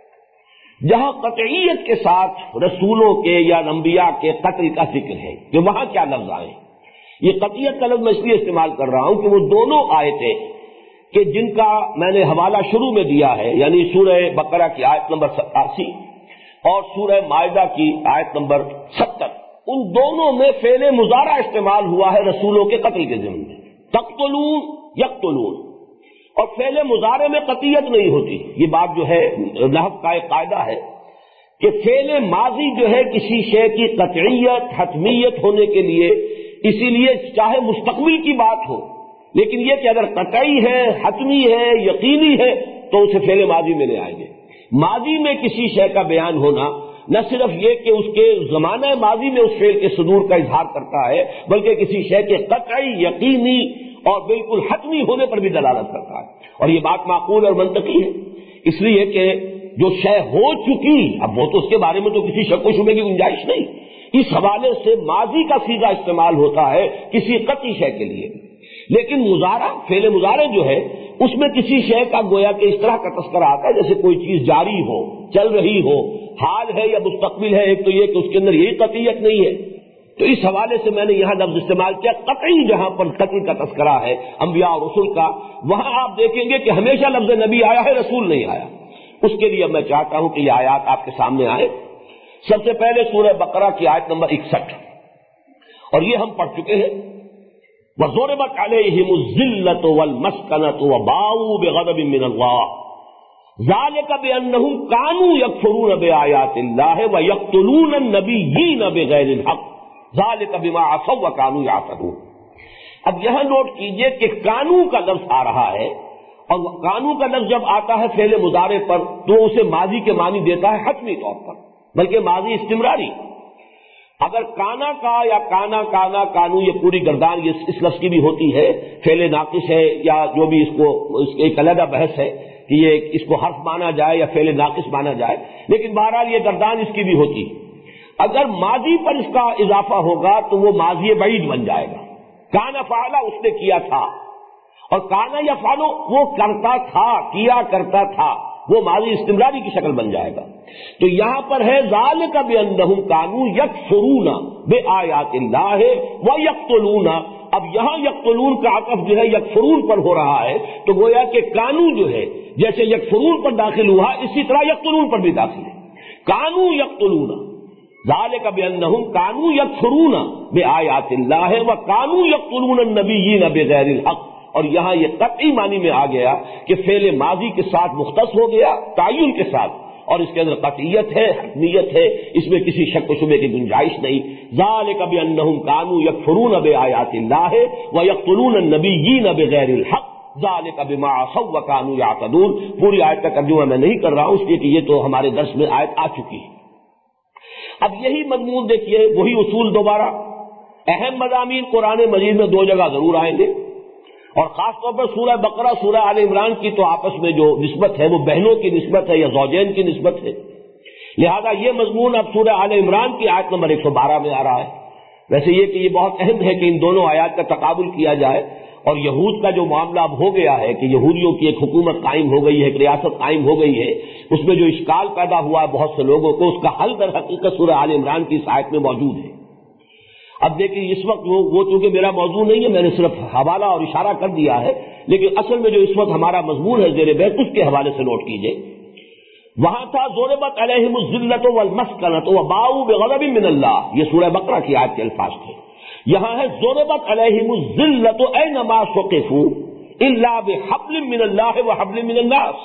جہاں قطعیت کے ساتھ رسولوں کے یا انبیاء کے قتل کا ذکر ہے، کہ وہاں کیا لفظ آئے۔ یہ قطعیت کا لفظ میں اس لیے استعمال کر رہا ہوں کہ وہ دونوں آیتیں کہ جن کا میں نے حوالہ شروع میں دیا ہے، یعنی سورہ بقرہ کی آیت نمبر ستاسی اور سورہ مائدہ کی آیت نمبر ستر، ان دونوں میں فعل مضارع استعمال ہوا ہے رسولوں کے قتل کے ضمن میں، تقتلون یقتلون، اور فعل مضارع میں قطعیت نہیں ہوتی۔ یہ بات جو ہے نحو کا ایک قاعدہ ہے کہ فعل ماضی جو ہے کسی شے کی قطعیت حتمیت ہونے کے لیے، اسی لیے چاہے مستقبل کی بات ہو، لیکن یہ کہ اگر قطعی ہے، حتمی ہے، یقینی ہے تو اسے فعل ماضی میں لے آئیں گے۔ ماضی میں کسی شے کا بیان ہونا نہ صرف یہ کہ اس کے زمانہ ماضی میں اس فعل کے صدور کا اظہار کرتا ہے، بلکہ کسی شے کے قطعی، یقینی اور بالکل حتمی ہونے پر بھی دلالت کرتا ہے، اور یہ بات معقول اور منطقی ہے، اس لیے کہ جو شے ہو چکی اب وہ تو اس کے بارے میں تو کسی شک و شبے کی گنجائش نہیں، اس حوالے سے ماضی کا صیغہ استعمال ہوتا ہے کسی قطعی شے کے لیے۔ لیکن مضارع، فعل مضارع جو ہے اس میں کسی شے کا گویا کہ اس طرح کا تذکرہ آتا ہے جیسے کوئی چیز جاری ہو، چل رہی ہو، حال ہے یا مستقبل ہے، ایک تو یہ کہ اس کے اندر یہی قطعیت نہیں ہے. تو اس حوالے سے میں نے یہاں لفظ استعمال کیا قطعی. جہاں پر قتل کا تذکرہ ہے انبیاء اور رسول کا، وہاں آپ دیکھیں گے کہ ہمیشہ لفظ نبی آیا ہے، رسول نہیں آیا. اس کے لیے میں چاہتا ہوں کہ یہ آیات آپ کے سامنے آئے. سب سے پہلے سورہ بقرہ کی آیت نمبر اکسٹھ، اور یہ ہم پڑھ چکے ہیں. وَضُرِبَتْ عَلَيْهِمُ الذِّلَّةُ وَالْمَسْكَنَةُ وَبَاءُوا بِغَضَبٍ مِّنَ اللَّهِ ذَلِكَ بِأَنَّهُمْ كَانُوا يَكْفُرُونَ بِآيَاتِ اللَّهِ وَيَقْتُلُونَ النَّبِيِّينَ بِغَيْرِ الْحَقِّ ذَلِكَ بِمَا عَصَوْا وَكَانُوا يَعْتَدُونَ. اب یہاں نوٹ کیجئے کہ کانوں کا لفظ آ رہا ہے، اور کانوں کا لفظ جب آتا ہے فعل مضارع پر تو اسے ماضی کے معنی دیتا ہے حتمی طور پر، بلکہ ماضی استمراری. اگر کانا کا یا کانا کانا کانو یہ پوری گردان یہ اس لفظ کی بھی ہوتی ہے، فعل ناقص ہے یا جو بھی اس کو اس ایک علیحدہ بحث ہے کہ یہ اس کو حرف مانا جائے یا فعل ناقص مانا جائے، لیکن بہرحال یہ گردان اس کی بھی ہوتی. اگر ماضی پر اس کا اضافہ ہوگا تو وہ ماضی بعید بن جائے گا. کانا فعلا اس نے کیا تھا، اور کانا یا فعلو وہ کرتا تھا، کیا کرتا تھا، وہ ماضی استمراری کی شکل بن جائے گا. تو یہاں پر ہے ذالک بانہم کانوا یکفرون بآیات اللہ ویقتلون. اب یہاں یقتلون کا عطف جو ہے یکفرون پر ہو رہا ہے، تو گویا کہ کانو جو ہے جیسے یکفرون پر داخل ہوا اسی طرح یقتلون پر بھی داخل ہے. کانوا یقتلون ذالک بانہم کانوا یکفرون بآیات اللہ وکانوا یقتلون النبیین بغیر الحق. اور یہاں یہ قطعی معنی میں آ گیا کہ فعل ماضی کے ساتھ مختص ہو گیا تعین کے ساتھ، اور اس کے اندر قطعیت ہے، حتمیت ہے، اس میں کسی شک و شبے کی گنجائش نہیں. ذالک بانہم کانوا یکفرون بآیات اللہ ویقتلون النبیین بغیر الحق ذالک بما عصوا وکانوا یعتدون. پوری آیت کا ترجمہ میں نہیں کر رہا ہوں اس لیے کہ یہ تو ہمارے درس میں آیت آ چکی ہے. اب یہی مضمون دیکھیے، وہی اصول دوبارہ. اہم مضامین قرآن مجید میں دو جگہ ضرور آئیں گے، اور خاص طور پر سورہ بقرہ سورہ آل عمران کی تو آپس میں جو نسبت ہے وہ بہنوں کی نسبت ہے یا زوجین کی نسبت ہے. لہذا یہ مضمون اب سورہ آل عمران کی آیت نمبر ایک سو بارہ میں آ رہا ہے. ویسے یہ کہ یہ بہت اہم ہے کہ ان دونوں آیات کا تقابل کیا جائے. اور یہود کا جو معاملہ اب ہو گیا ہے کہ یہودیوں کی ایک حکومت قائم ہو گئی ہے، ایک ریاست قائم ہو گئی ہے، اس میں جو اشکال پیدا ہوا ہے بہت سے لوگوں کو، اس کا حل در حقیقت سورہ آل عمران کی اس آیت میں موجود ہے. اب دیکھیں اس وقت وہ وہ چونکہ میرا موضوع نہیں ہے، میں نے صرف حوالہ اور اشارہ کر دیا ہے، لیکن اصل میں جو اس وقت ہمارا مضمون ہے زیر بحث اس کے حوالے سے نوٹ کیجئے. وہاں تھا ضربت علیہم الذلۃ والمسکنۃ وباؤوا بغضب من اللہ، یہ سورہ بقرہ کی آیت کے الفاظ تھے. یہاں ہے ضربت علیہم الذلۃ اینما ثقفوا الا بحبل من اللہ وحبل من الناس.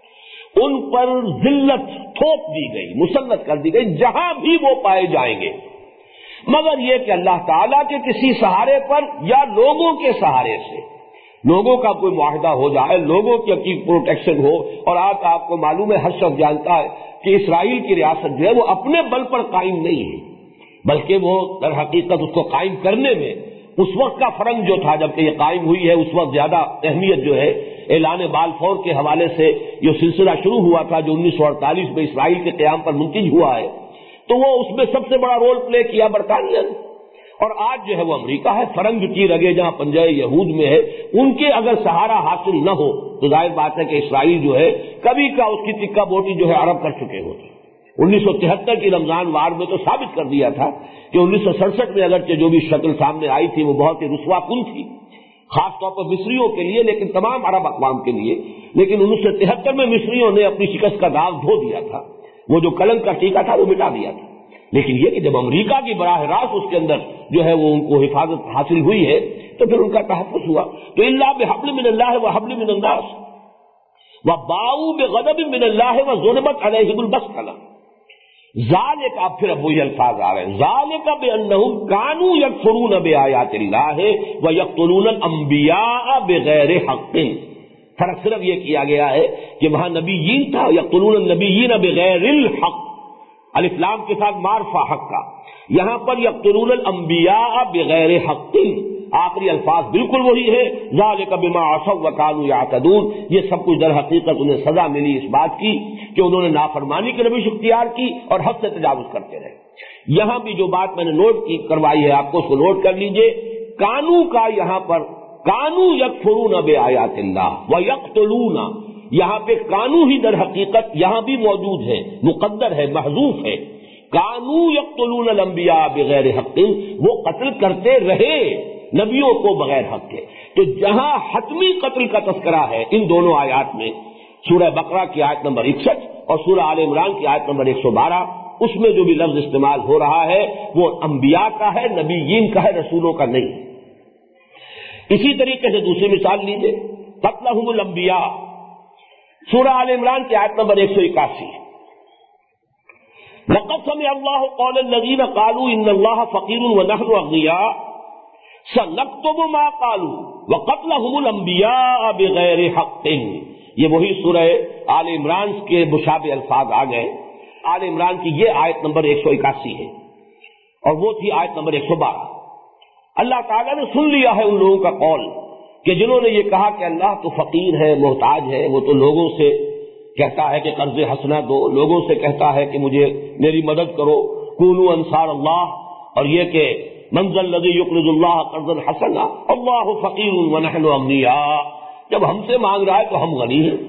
ان پر ذلت تھوپ دی گئی، مسلط کر دی گئی جہاں بھی وہ پائے جائیں گے، مگر یہ کہ اللہ تعالیٰ کے کسی سہارے پر یا لوگوں کے سہارے سے، لوگوں کا کوئی معاہدہ ہو جائے، لوگوں کی پروٹیکشن ہو. اور آج آپ کو معلوم ہے، ہر شخص جانتا ہے کہ اسرائیل کی ریاست جو ہے وہ اپنے بل پر قائم نہیں ہے، بلکہ وہ در حقیقت اس کو قائم کرنے میں اس وقت کا فرنگ جو تھا جبکہ یہ قائم ہوئی ہے، اس وقت زیادہ اہمیت جو ہے اعلان بالفور کے حوالے سے جو سلسلہ شروع ہوا تھا جو انیس سو اڑتالیس میں اسرائیل کے قیام پر منتج ہوا ہے، تو وہ اس میں سب سے بڑا رول پلے کیا برطانیہ نے. اور آج جو ہے وہ امریکہ ہے. فرنگ کی رگیں جہاں پنجہ یہود میں ہے، ان کے اگر سہارا حاصل نہ ہو تو ظاہر بات ہے کہ اسرائیل جو ہے کبھی کا اس کی تکہ بوٹی جو ہے عرب کر چکے ہوتے. انیس سو تہتر کی رمضان وار میں تو ثابت کر دیا تھا کہ انیس سو سڑسٹھ میں اگرچہ جو بھی شکل سامنے آئی تھی وہ بہت ہی رسوا کن تھی، خاص طور پر مصریوں کے لیے، لیکن تمام عرب اقوام کے لیے. لیکن انیس سو تہتر میں مصریوں نے اپنی شکست کا داغ دھو دیا تھا، وہ جو کلنک کا ٹیکا تھا وہ مٹا دیا تھا. لیکن یہ کہ جب امریکہ کی براہ راست اس کے اندر جو ہے وہ ان کو حفاظت حاصل ہوئی ہے تو پھر ان کا تحفظ ہوا. تو الا بحبل من اللہ وحبل من الناس وباؤوا بغضب من اللہ وضربت علیہم المسکنۃ. ذالک، اب پھر اب وہی الفاظ آ رہے ہیں، ذالک بانہم کانوا یکفرون بآیات اللہ ویقتلون الانبیاء بغیر حق. فرق صرف یہ کیا گیا ہے کہ وہاں نبیین تھا، یقتلون النبیین بغیر الحق، الف لام کے ساتھ معرفہ حق کا. یہاں پر یقتلون الانبیاء بغیر حق، آخری الفاظ بالکل وہی ہے، ذالک بما عصوا وکانوا یعتدون. یہ سب کچھ در حقیقت انہیں سزا ملی اس بات کی کہ انہوں نے نافرمانی کی روش اختیار کی اور حد سے تجاوز کرتے رہے. یہاں بھی جو بات میں نے نوٹ کی کروائی ہے آپ کو اس کو نوٹ کر لیجئے. کانو کا یہاں پر کانو یکفرون بآیات اللہ ویقتلون، یہاں پہ کانو ہی در حقیقت یہاں بھی موجود ہے، مقدر ہے، محذوف ہے. کانو یقتلون الانبیاء بغیر حق، وہ قتل کرتے رہے نبیوں کو بغیر حق کے. تو جہاں حتمی قتل کا تذکرہ ہے ان دونوں آیات میں، سورہ بقرہ کی آیت نمبر اکسٹھ اور سورہ آل عمران کی آیت نمبر ایک سو بارہ، اس میں جو بھی لفظ استعمال ہو رہا ہے وہ انبیاء کا ہے، نبیین کا ہے، رسولوں کا نہیں. اسی طریقے سے دوسری مثال لیجیے، قتلہم الانبیاء، سورہ آل عمران کی آیت نمبر ایک سو اکاسی. لقد سمع اللہ قول الذین قالوا ان اللہ فقیر ونحن اغنیاء سنکتب ما قالوا وقتلہم الانبیاء بغیر حق. یہ وہی سورہ آل عمران کے مشابہ الفاظ آ گئے. آل عمران کی یہ آیت نمبر ایک سو اکاسی ہے اور وہ تھی آیت نمبر ایک سو بارہ. اللہ تعالیٰ نے سن لیا ہے ان لوگوں کا قول کہ جنہوں نے یہ کہا کہ اللہ تو فقیر ہے، محتاج ہے، وہ تو لوگوں سے کہتا ہے کہ قرض حسنہ دو، لوگوں سے کہتا ہے کہ مجھے میری مدد کرو، کونوا انصار اللہ، اور یہ کہ من ذا الذی یقرض اللہ قرضا حسنا اللہ فقیر ونحن اغنیاء. جب ہم سے مانگ رہا ہے تو ہم غنی ہیں.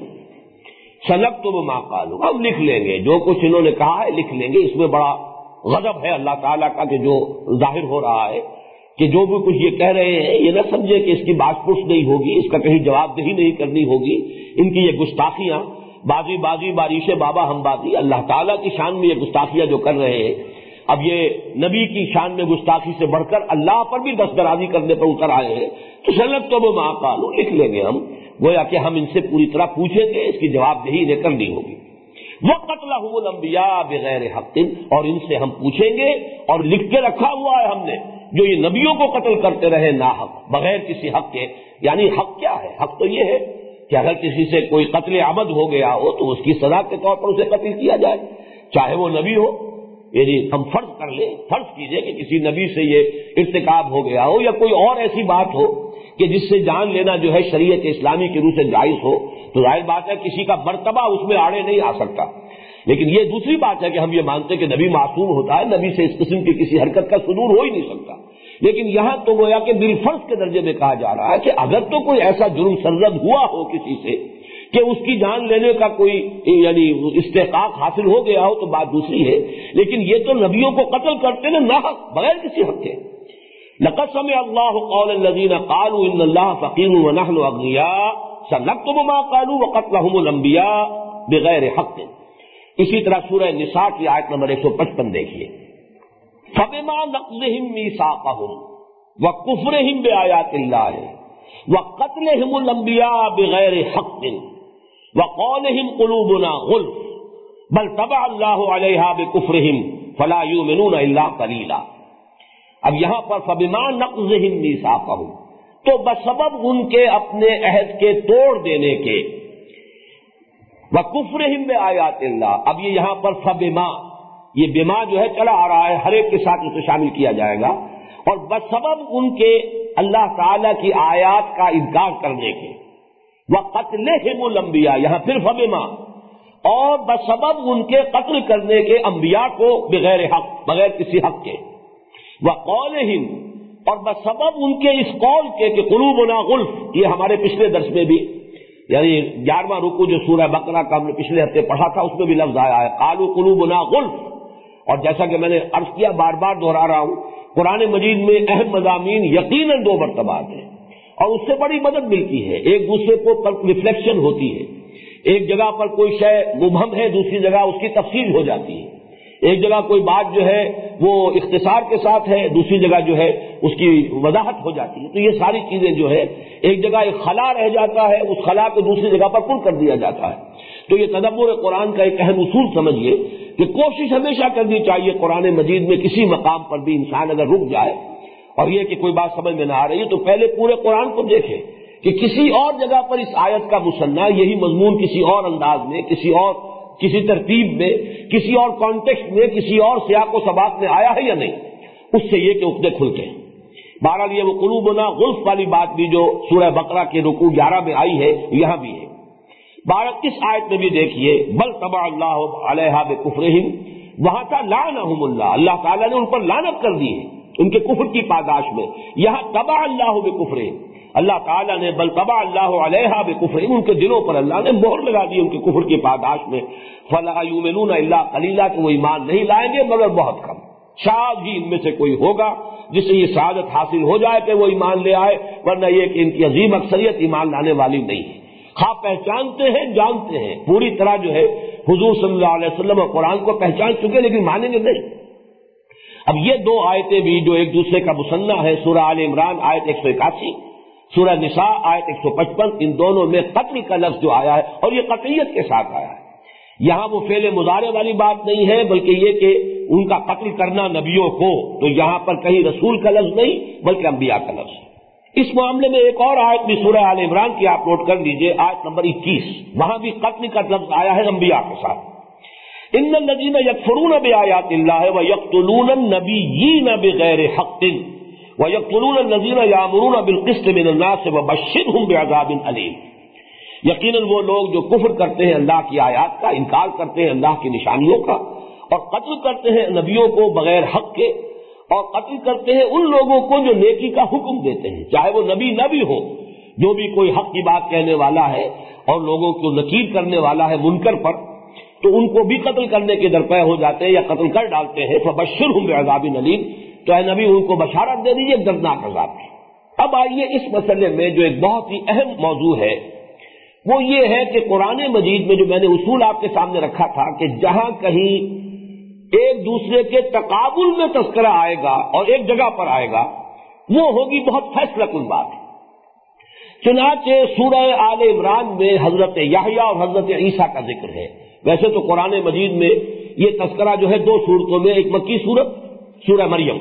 سنکتب ما قالوا، ہم لکھ لیں گے جو کچھ انہوں نے کہا ہے، لکھ لیں گے. اس میں بڑا غضب ہے اللہ تعالیٰ کا کہ جو ظاہر ہو رہا ہے کہ جو بھی کچھ یہ کہہ رہے ہیں یہ نہ سمجھے کہ اس کی بات پرس نہیں ہوگی، اس کا کہیں جواب دہی نہیں کرنی ہوگی. ان کی یہ گستاخیاں، بازی بازی بارش بابا ہم بازی، اللہ تعالیٰ کی شان میں یہ گستاخیاں جو کر رہے ہیں، اب یہ نبی کی شان میں گستاخی سے بڑھ کر اللہ پر بھی دستدرازی کرنے پر اتر آئے ہیں. تو سنکتب ما قالوا، لکھ لیں گے ہم، گویا کہ ہم ان سے پوری طرح پوچھیں گے، اس کی جواب دہی انہیں کرنی ہوگی. وقتلہم الانبیاء بغیر حق، اور ان سے ہم پوچھیں گے، اور لکھ کے رکھا ہوا ہے ہم نے، جو یہ نبیوں کو قتل کرتے رہے ناحق بغیر کسی حق کے. یعنی حق کیا ہے؟ حق تو یہ ہے کہ اگر کسی سے کوئی قتل عمد ہو گیا ہو تو اس کی سزا کے طور پر اسے قتل کیا جائے، چاہے وہ نبی ہو. یعنی ہم فرض کر لیں، فرض کیجئے کہ کسی نبی سے یہ ارتکاب ہو گیا ہو یا کوئی اور ایسی بات ہو کہ جس سے جان لینا جو ہے شریعت اسلامی کی روح سے جائز ہو، تو ظاہر بات ہے کسی کا مرتبہ اس میں آڑے نہیں آ سکتا. لیکن یہ دوسری بات ہے کہ ہم یہ مانتے کہ نبی معصوم ہوتا ہے، نبی سے اس قسم کی کسی حرکت کا صدور ہو ہی نہیں سکتا. لیکن یہاں تو گویا کہ بالفرض کے درجے میں کہا جا رہا ہے کہ اگر تو کوئی ایسا جرم سرزد ہوا ہو کسی سے کہ اس کی جان لینے کا کوئی یعنی استحقاق حاصل ہو گیا ہو تو بات دوسری ہے. لیکن یہ تو نبیوں کو قتل کرتے نا ناحق بغیر کسی حق کے. لقد سمع اللہ قول الذین قالوا ان اللہ فقیر ونحن اغنیاء سنکتب ما قالوا وقتلہم الانبیاء بغیر حق. اسی طرح سورہ نساء کی آیت نمبر ایک سو پچپن دیکھیے. فبما نقضهم ميثاقهم وكفرهم بآيات الله وقتلهم الانبياء بغير حق وقولهم قلوبنا غلف بل طبع الله عليها بكفرهم فلا يؤمنون الا قليلا. اب یہاں پر فبما نقضهم ميثاقهم، تو بسبب ان کے اپنے عہد کے توڑ دینے کے، وکفرهم بآیات اللہ. اب یہ یہاں پر فبما، یہ بما جو ہے چلا آ رہا ہے، ہر ایک کے ساتھ اسے شامل کیا جائے گا. اور بسبب ان کے اللہ تعالی کی آیات کا انکار کرنے کے، وقتلہم الانبیاء، یہاں پھر فبما، اور بسبب ان کے قتل کرنے کے انبیاء کو بغیر حق، بغیر کسی حق کے، وقولہم، اور بسبب ان کے اس قول کے کہ قلوبنا غلف. یہ ہمارے پچھلے درس میں بھی یعنی گیارہواں رکوع جو سورہ بقرہ کا ہم نے پچھلے ہفتے پڑھا تھا اس میں بھی لفظ آیا ہے قالوا قلوبنا غلف. اور جیسا کہ میں نے عرض کیا، بار بار دہرا رہا ہوں، قرآن مجید میں اہم مضامین یقیناً دو مرتبہ ہیں اور اس سے بڑی مدد ملتی ہے، ایک دوسرے کو ریفلیکشن ہوتی ہے. ایک جگہ پر کوئی شے مبہم ہے، دوسری جگہ اس کی تفصیل ہو جاتی ہے. ایک جگہ کوئی بات جو ہے وہ اختصار کے ساتھ ہے، دوسری جگہ جو ہے اس کی وضاحت ہو جاتی ہے. تو یہ ساری چیزیں جو ہے ایک جگہ ایک خلا رہ جاتا ہے، اس خلا کو دوسری جگہ پر پر کر دیا جاتا ہے. تو یہ تدبر قرآن کا ایک اہم اصول سمجھیے کہ کوشش ہمیشہ کرنی چاہیے قرآن مجید میں کسی مقام پر بھی انسان اگر رک جائے اور یہ کہ کوئی بات سمجھ میں نہ آ رہی ہے تو پہلے پورے قرآن کو دیکھے کہ کسی اور جگہ پر اس آیت کا مصنع یہی مضمون کسی اور انداز میں، کسی اور کسی ترتیب میں، کسی اور کانٹیکسٹ میں، کسی اور سیاق و سباق میں آیا ہے یا نہیں. اس سے یہ کہ عقدے کھلتے ہیں. بہرحال یہ وہ قلوبنا غلف والی بات بھی جو سورہ بقرہ کے رکوع گیارہ میں آئی ہے یہاں بھی ہے. بارہ اس آیت میں بھی دیکھیے بل طبع اللہ علیہا بکفرہم، وہاں تھا لعنہم اللہ، اللہ تعالیٰ نے ان پر لعنت کر دی ہے ان کے کفر کی پاداش میں. یہاں طبع اللہ بکفرہم، اللہ تعالیٰ نے بل طبع اللہ علیہا بکفرہم، ان کے دلوں پر اللہ نے مہر لگا دی ان کے کفر کی پاداش میں، فلا یؤمنون الا قلیلا، تو وہ ایمان نہیں لائیں گے مگر بہت کم، شاید ہی ان میں سے کوئی ہوگا جسے یہ سعادت حاصل ہو جائے کہ وہ ایمان لے آئے، ورنہ یہ کہ ان کی عظیم اکثریت ایمان لانے والی نہیں ہے، خواہ پہچانتے ہیں جانتے ہیں پوری طرح جو ہے حضور صلی اللہ علیہ وسلم اور قرآن کو پہچان چکے لیکن مانیں گے نہیں۔ اب یہ دو آیتیں بھی جو ایک دوسرے کا مثنیٰ ہے، سورہ آل عمران آیت ایک سو اکاسی، سورہ نساء آیت ایک سو پچپن، ان دونوں میں قتل کا لفظ جو آیا ہے اور یہ قطعیت کے ساتھ آیا ہے، یہاں وہ فعل مضارع والی بات نہیں ہے بلکہ یہ کہ ان کا قتل کرنا نبیوں کو، تو یہاں پر کہیں رسول کا لفظ نہیں بلکہ انبیاء کا لفظ ہے۔ اس معاملے میں ایک اور آیت بھی سورہ آل عمران کی آپ نوٹ کر لیجئے، آیت نمبر اکیس، وہاں بھی قتل کا لفظ آیا ہے انبیاء کے ساتھ، ان الذین یکفرون بآیات اللہ ویقتلون النبیین بغیر حق ویقتلون الذین یأمرون بالقسط من الناس وبشرہم بعذاب علیم، یقیناً وہ لوگ جو کفر کرتے ہیں اللہ کی آیات کا، انکار کرتے ہیں اللہ کی نشانیوں کا، اور قتل کرتے ہیں نبیوں کو بغیر حق کے، اور قتل کرتے ہیں ان لوگوں کو جو نیکی کا حکم دیتے ہیں، چاہے وہ نبی نہ بھی ہو، جو بھی کوئی حق کی بات کہنے والا ہے اور لوگوں کو نکیر کرنے والا ہے منکر پر، تو ان کو بھی قتل کرنے کے درپے ہو جاتے ہیں یا قتل کر ڈالتے ہیں، فبشرہم بعذاب علیم، تو اے نبی ان کو بشارت دے دیجیے دردناک عذاب کی۔ اب آئیے اس مسئلے میں جو ایک بہت ہی اہم موضوع ہے وہ یہ ہے کہ قرآن مجید میں جو میں نے اصول آپ کے سامنے رکھا تھا کہ جہاں کہیں ایک دوسرے کے تقابل میں تذکرہ آئے گا اور ایک جگہ پر آئے گا وہ ہوگی بہت فیصلہ کن بات۔ چنانچہ سورہ آل عمران میں حضرت یحییٰ اور حضرت عیسیٰ کا ذکر ہے، ویسے تو قرآن مجید میں یہ تذکرہ جو ہے دو صورتوں میں، ایک مکی صورت سورہ مریم،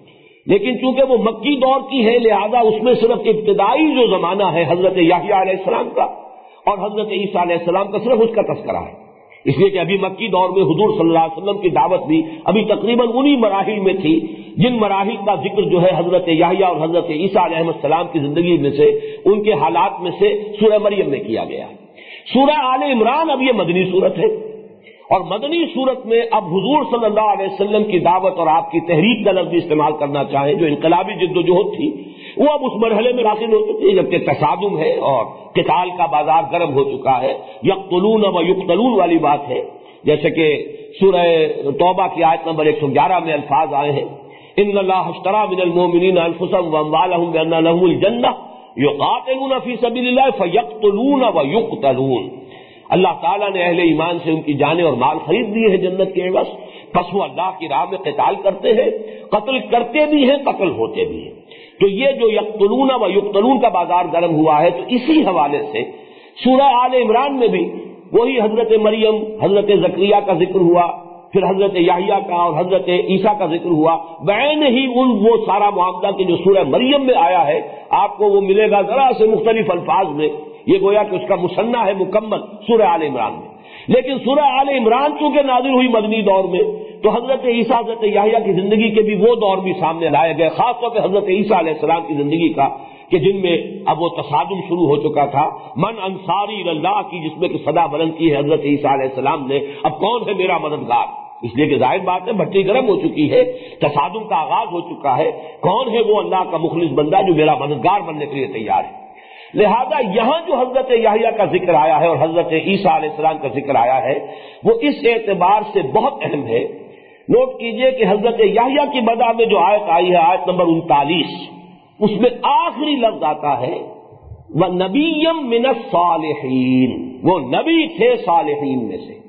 لیکن چونکہ وہ مکی دور کی ہے لہذا اس میں صرف ابتدائی جو زمانہ ہے حضرت یحییٰ علیہ السلام کا اور حضرت عیسیٰ علیہ السلام کا صرف اس کا تذکرہ ہے، اس لیے کہ ابھی مکی دور میں حضور صلی اللہ علیہ وسلم کی دعوت بھی ابھی تقریباً انہی مراحل میں تھی جن مراحل کا ذکر جو ہے حضرت یحییٰ اور حضرت عیسیٰ علیہ السلام کی زندگی میں سے ان کے حالات میں سے سورہ مریم میں کیا گیا۔ سورہ آل عمران اب یہ مدنی صورت ہے، اور مدنی صورت میں اب حضور صلی اللہ علیہ وسلم کی دعوت اور آپ کی تحریک کا لفظ استعمال کرنا چاہیں جو انقلابی جد و جہد تھی وہ اب اس مرحلے میں داخل ہو چکی ہے، جبکہ تصادم ہے اور قتال کا بازار گرم ہو چکا ہے، یقتلون و یقتلون والی بات ہے، جیسے کہ سورہ توبہ کی آیت نمبر ایک سو گیارہ میں الفاظ آئے ہیں، ان اللہ اشتری من المؤمنین انفسهم واموالهم بان لهم الجنہ یقاتلون فی سبیل اللہ فیقتلون و یقتلون، اللہ تعالیٰ نے اہل ایمان سے ان کی جانیں اور مال خرید لیے ہیں جنت کے عوض، پس وہ اللہ کی راہ میں قتال کرتے ہیں، قتل کرتے بھی ہیں قتل ہوتے بھی ہیں۔ تو یہ جو یقتلون و یقتلون کا بازار گرم ہوا ہے تو اسی حوالے سے سورہ آل عمران میں بھی وہی حضرت مریم حضرت زکریا کا ذکر ہوا، پھر حضرت یحییٰ کا اور حضرت عیسیٰ کا ذکر ہوا، بعین ہی ان وہ سارا معاملہ کہ جو سورہ مریم میں آیا ہے آپ کو وہ ملے گا ذرا سے مختلف الفاظ میں، یہ گویا کہ اس کا مثنیٰ ہے مکمل سورہ آل عمران میں، لیکن سورہ آل عمران چونکہ نازل ہوئی مدنی دور میں تو حضرت عیسیٰ حضرت یحییٰ کی زندگی کے بھی وہ دور بھی سامنے لائے گئے، خاص طور پہ حضرت عیسیٰ علیہ السلام کی زندگی کا کہ جن میں اب وہ تصادم شروع ہو چکا تھا، من انصاری اللہ کی جس میں کہ صدا بلند کی ہے حضرت عیسیٰ علیہ السلام نے، اب کون ہے میرا مددگار، اس لیے کہ ظاہر بات ہے بھٹی گرم ہو چکی ہے، تصادم کا آغاز ہو چکا ہے، کون ہے وہ اللہ کا مخلص بندہ جو میرا مددگار بننے کے لیے تیار ہے۔ لہذا یہاں جو حضرت یحییٰ کا ذکر آیا ہے اور حضرت عیسیٰ علیہ السلام کا ذکر آیا ہے وہ اس اعتبار سے بہت اہم ہے، نوٹ کیجئے کہ حضرت یحییٰ کی بدا میں جو آیت آئی ہے آیت نمبر انتالیس، اس میں آخری لفظ آتا ہے وَنَبِيًّا مِّنَ الصَّالِحِينَ، وہ نبی تھے صالحین میں سے،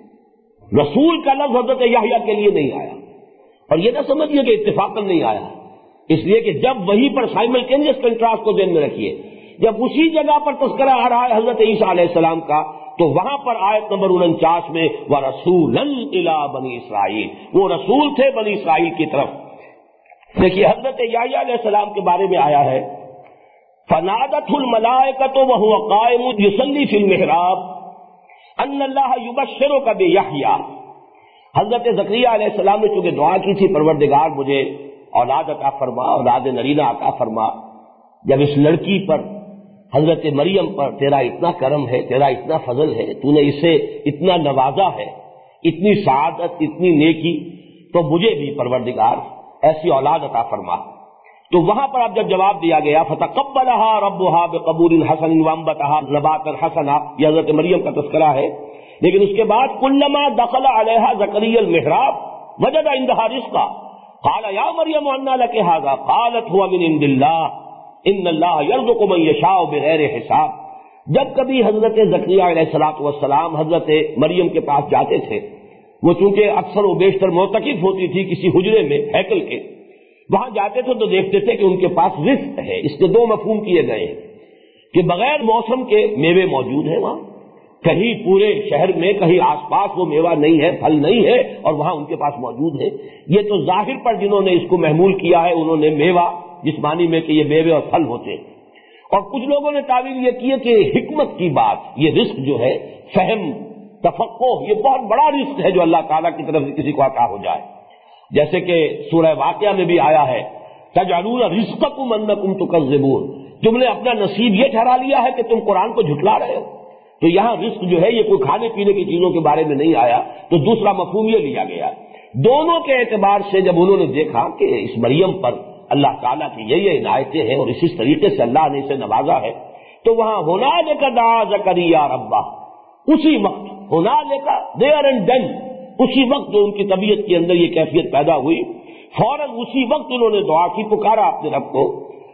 رسول کا لفظ حضرت یحییٰ کے لیے نہیں آیا، اور یہ نہ سمجھیے کہ اتفاقاً نہیں آیا، اس لیے کہ جب وہیں پر سائملٹینیس کنٹراسٹ کو ذہن میں رکھیے، جب اسی جگہ پر تذکرہ آ رہا ہے حضرت عیسیٰ علیہ السلام کا تو وہاں پر آیت نمبر انچاس میں وَرَسُولًا إِلَىٰ بَنِي إِسْرَائِيل، وہ رسول تھے بنی اسرائیل کی طرف۔ دیکھیے حضرت یحییٰ علیہ السلام کے بارے میں آیا ہے فَنَادَتْهُ الْمَلَائِكَةُ وَهُوَ قَائِمٌ يُصَلِّي فِي الْمِحْرَابِ أَنَّ اللَّهَ يُبَشِّرُكَ بِيَحْيَىٰ، حضرت زکریا علیہ السلام نے چونکہ دعا کی تھی پروردگار مجھے اولاد عطا فرما، اولاد نرینہ عطا فرما، جب اس لڑکی پر حضرت مریم پر تیرا اتنا کرم ہے، تیرا اتنا فضل ہے، تو نے اسے اتنا نوازا ہے، اتنی سعادت، اتنی نیکی، تو مجھے بھی پروردگار ایسی اولاد عطا فرما۔ تو وہاں پر اب جب جواب دیا گیا فتقبلها ربها بقبول حسن وانبتها نباتا حسنا، یہ حضرت مریم کا تذکرہ ہے، لیکن اس کے بعد کلما دخل علیہا زکریا المحراب وجد عندها رزقا قال یا مریم انا لک ھذا قالت هو من عند اللہ ان اللہ یرزق من یشاء بغیر حساب۔ جب کبھی حضرت زکریا علیہ الصلوۃ والسلام حضرت مریم کے پاس جاتے تھے، وہ چونکہ اکثر و بیشتر معتکف ہوتی تھی کسی حجرے میں ہیکل کے، وہاں جاتے تھے تو دیکھتے تھے کہ ان کے پاس رزق ہے۔ اس کے دو مفہوم کیے گئے ہیں کہ بغیر موسم کے میوے موجود ہیں وہاں، کہیں پورے شہر میں کہیں آس پاس وہ میوہ نہیں ہے، پھل نہیں ہے، اور وہاں ان کے پاس موجود ہے۔ یہ تو ظاہر پر جنہوں نے اس کو محمول کیا ہے انہوں نے میوہ جس معنی میں کہ یہ میوے اور پھل ہوتے ہیں، اور کچھ لوگوں نے تعویل یہ کی ہے کہ حکمت کی بات، یہ رزق جو ہے فہم تفقہ، یہ بہت بڑا رزق ہے جو اللہ تعالیٰ کی طرف سے کسی کو عطا ہو جائے، جیسے کہ سورہ واقعہ میں بھی آیا ہے تجعلون رزقکم انکم تکذبون، تم نے اپنا نصیب یہ ٹھہرا لیا ہے کہ تم قرآن کو جھٹلا رہے ہو۔ تو یہاں رزق جو ہے یہ کوئی کھانے پینے کی چیزوں کے بارے میں نہیں آیا، تو دوسرا مفہوم یہ لیا گیا۔ دونوں کے اعتبار سے جب انہوں نے دیکھا کہ اس مریم پر اللہ تعالیٰ کی یہ یہ عنایتیں ہیں اور اسی طریقے سے اللہ نے اسے نوازا ہے، تو وہاں ہنالک دعا زکریا ربہ، اسی وقت ہنالک دیئر اینڈ دین، اسی وقت جو ان کی طبیعت کے اندر یہ کیفیت پیدا ہوئی، فوراً اسی وقت انہوں نے دعا کی، پکارا اپنے رب کو،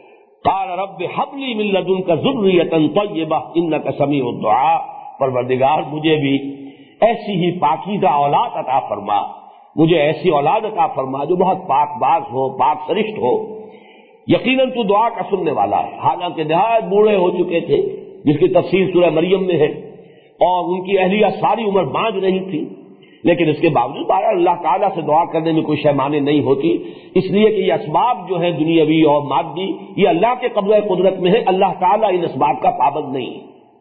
قال رب هب لي من لدنك ذرية طيبة انك سميع الدعاء، پروردگار مجھے بھی ایسی ہی پاکیزہ اولاد عطا فرما، مجھے ایسی اولاد عطا فرما جو بہت پاک باز ہو، پاک سرشت ہو، یقیناً تو دعا کا سننے والا ہے۔ حالانکہ نہایت بوڑھے ہو چکے تھے، جس کی تفصیل سورہ مریم میں ہے، اور ان کی اہلیہ ساری عمر باندھ رہی تھی، لیکن اس کے باوجود اللہ تعالیٰ سے دعا کرنے میں کوئی شے مانے نہیں ہوتی، اس لیے کہ یہ اسباب جو ہیں دنیاوی اور مادی یہ اللہ کے قبضہ قدرت میں ہے، اللہ تعالیٰ ان اسباب کا پابند نہیں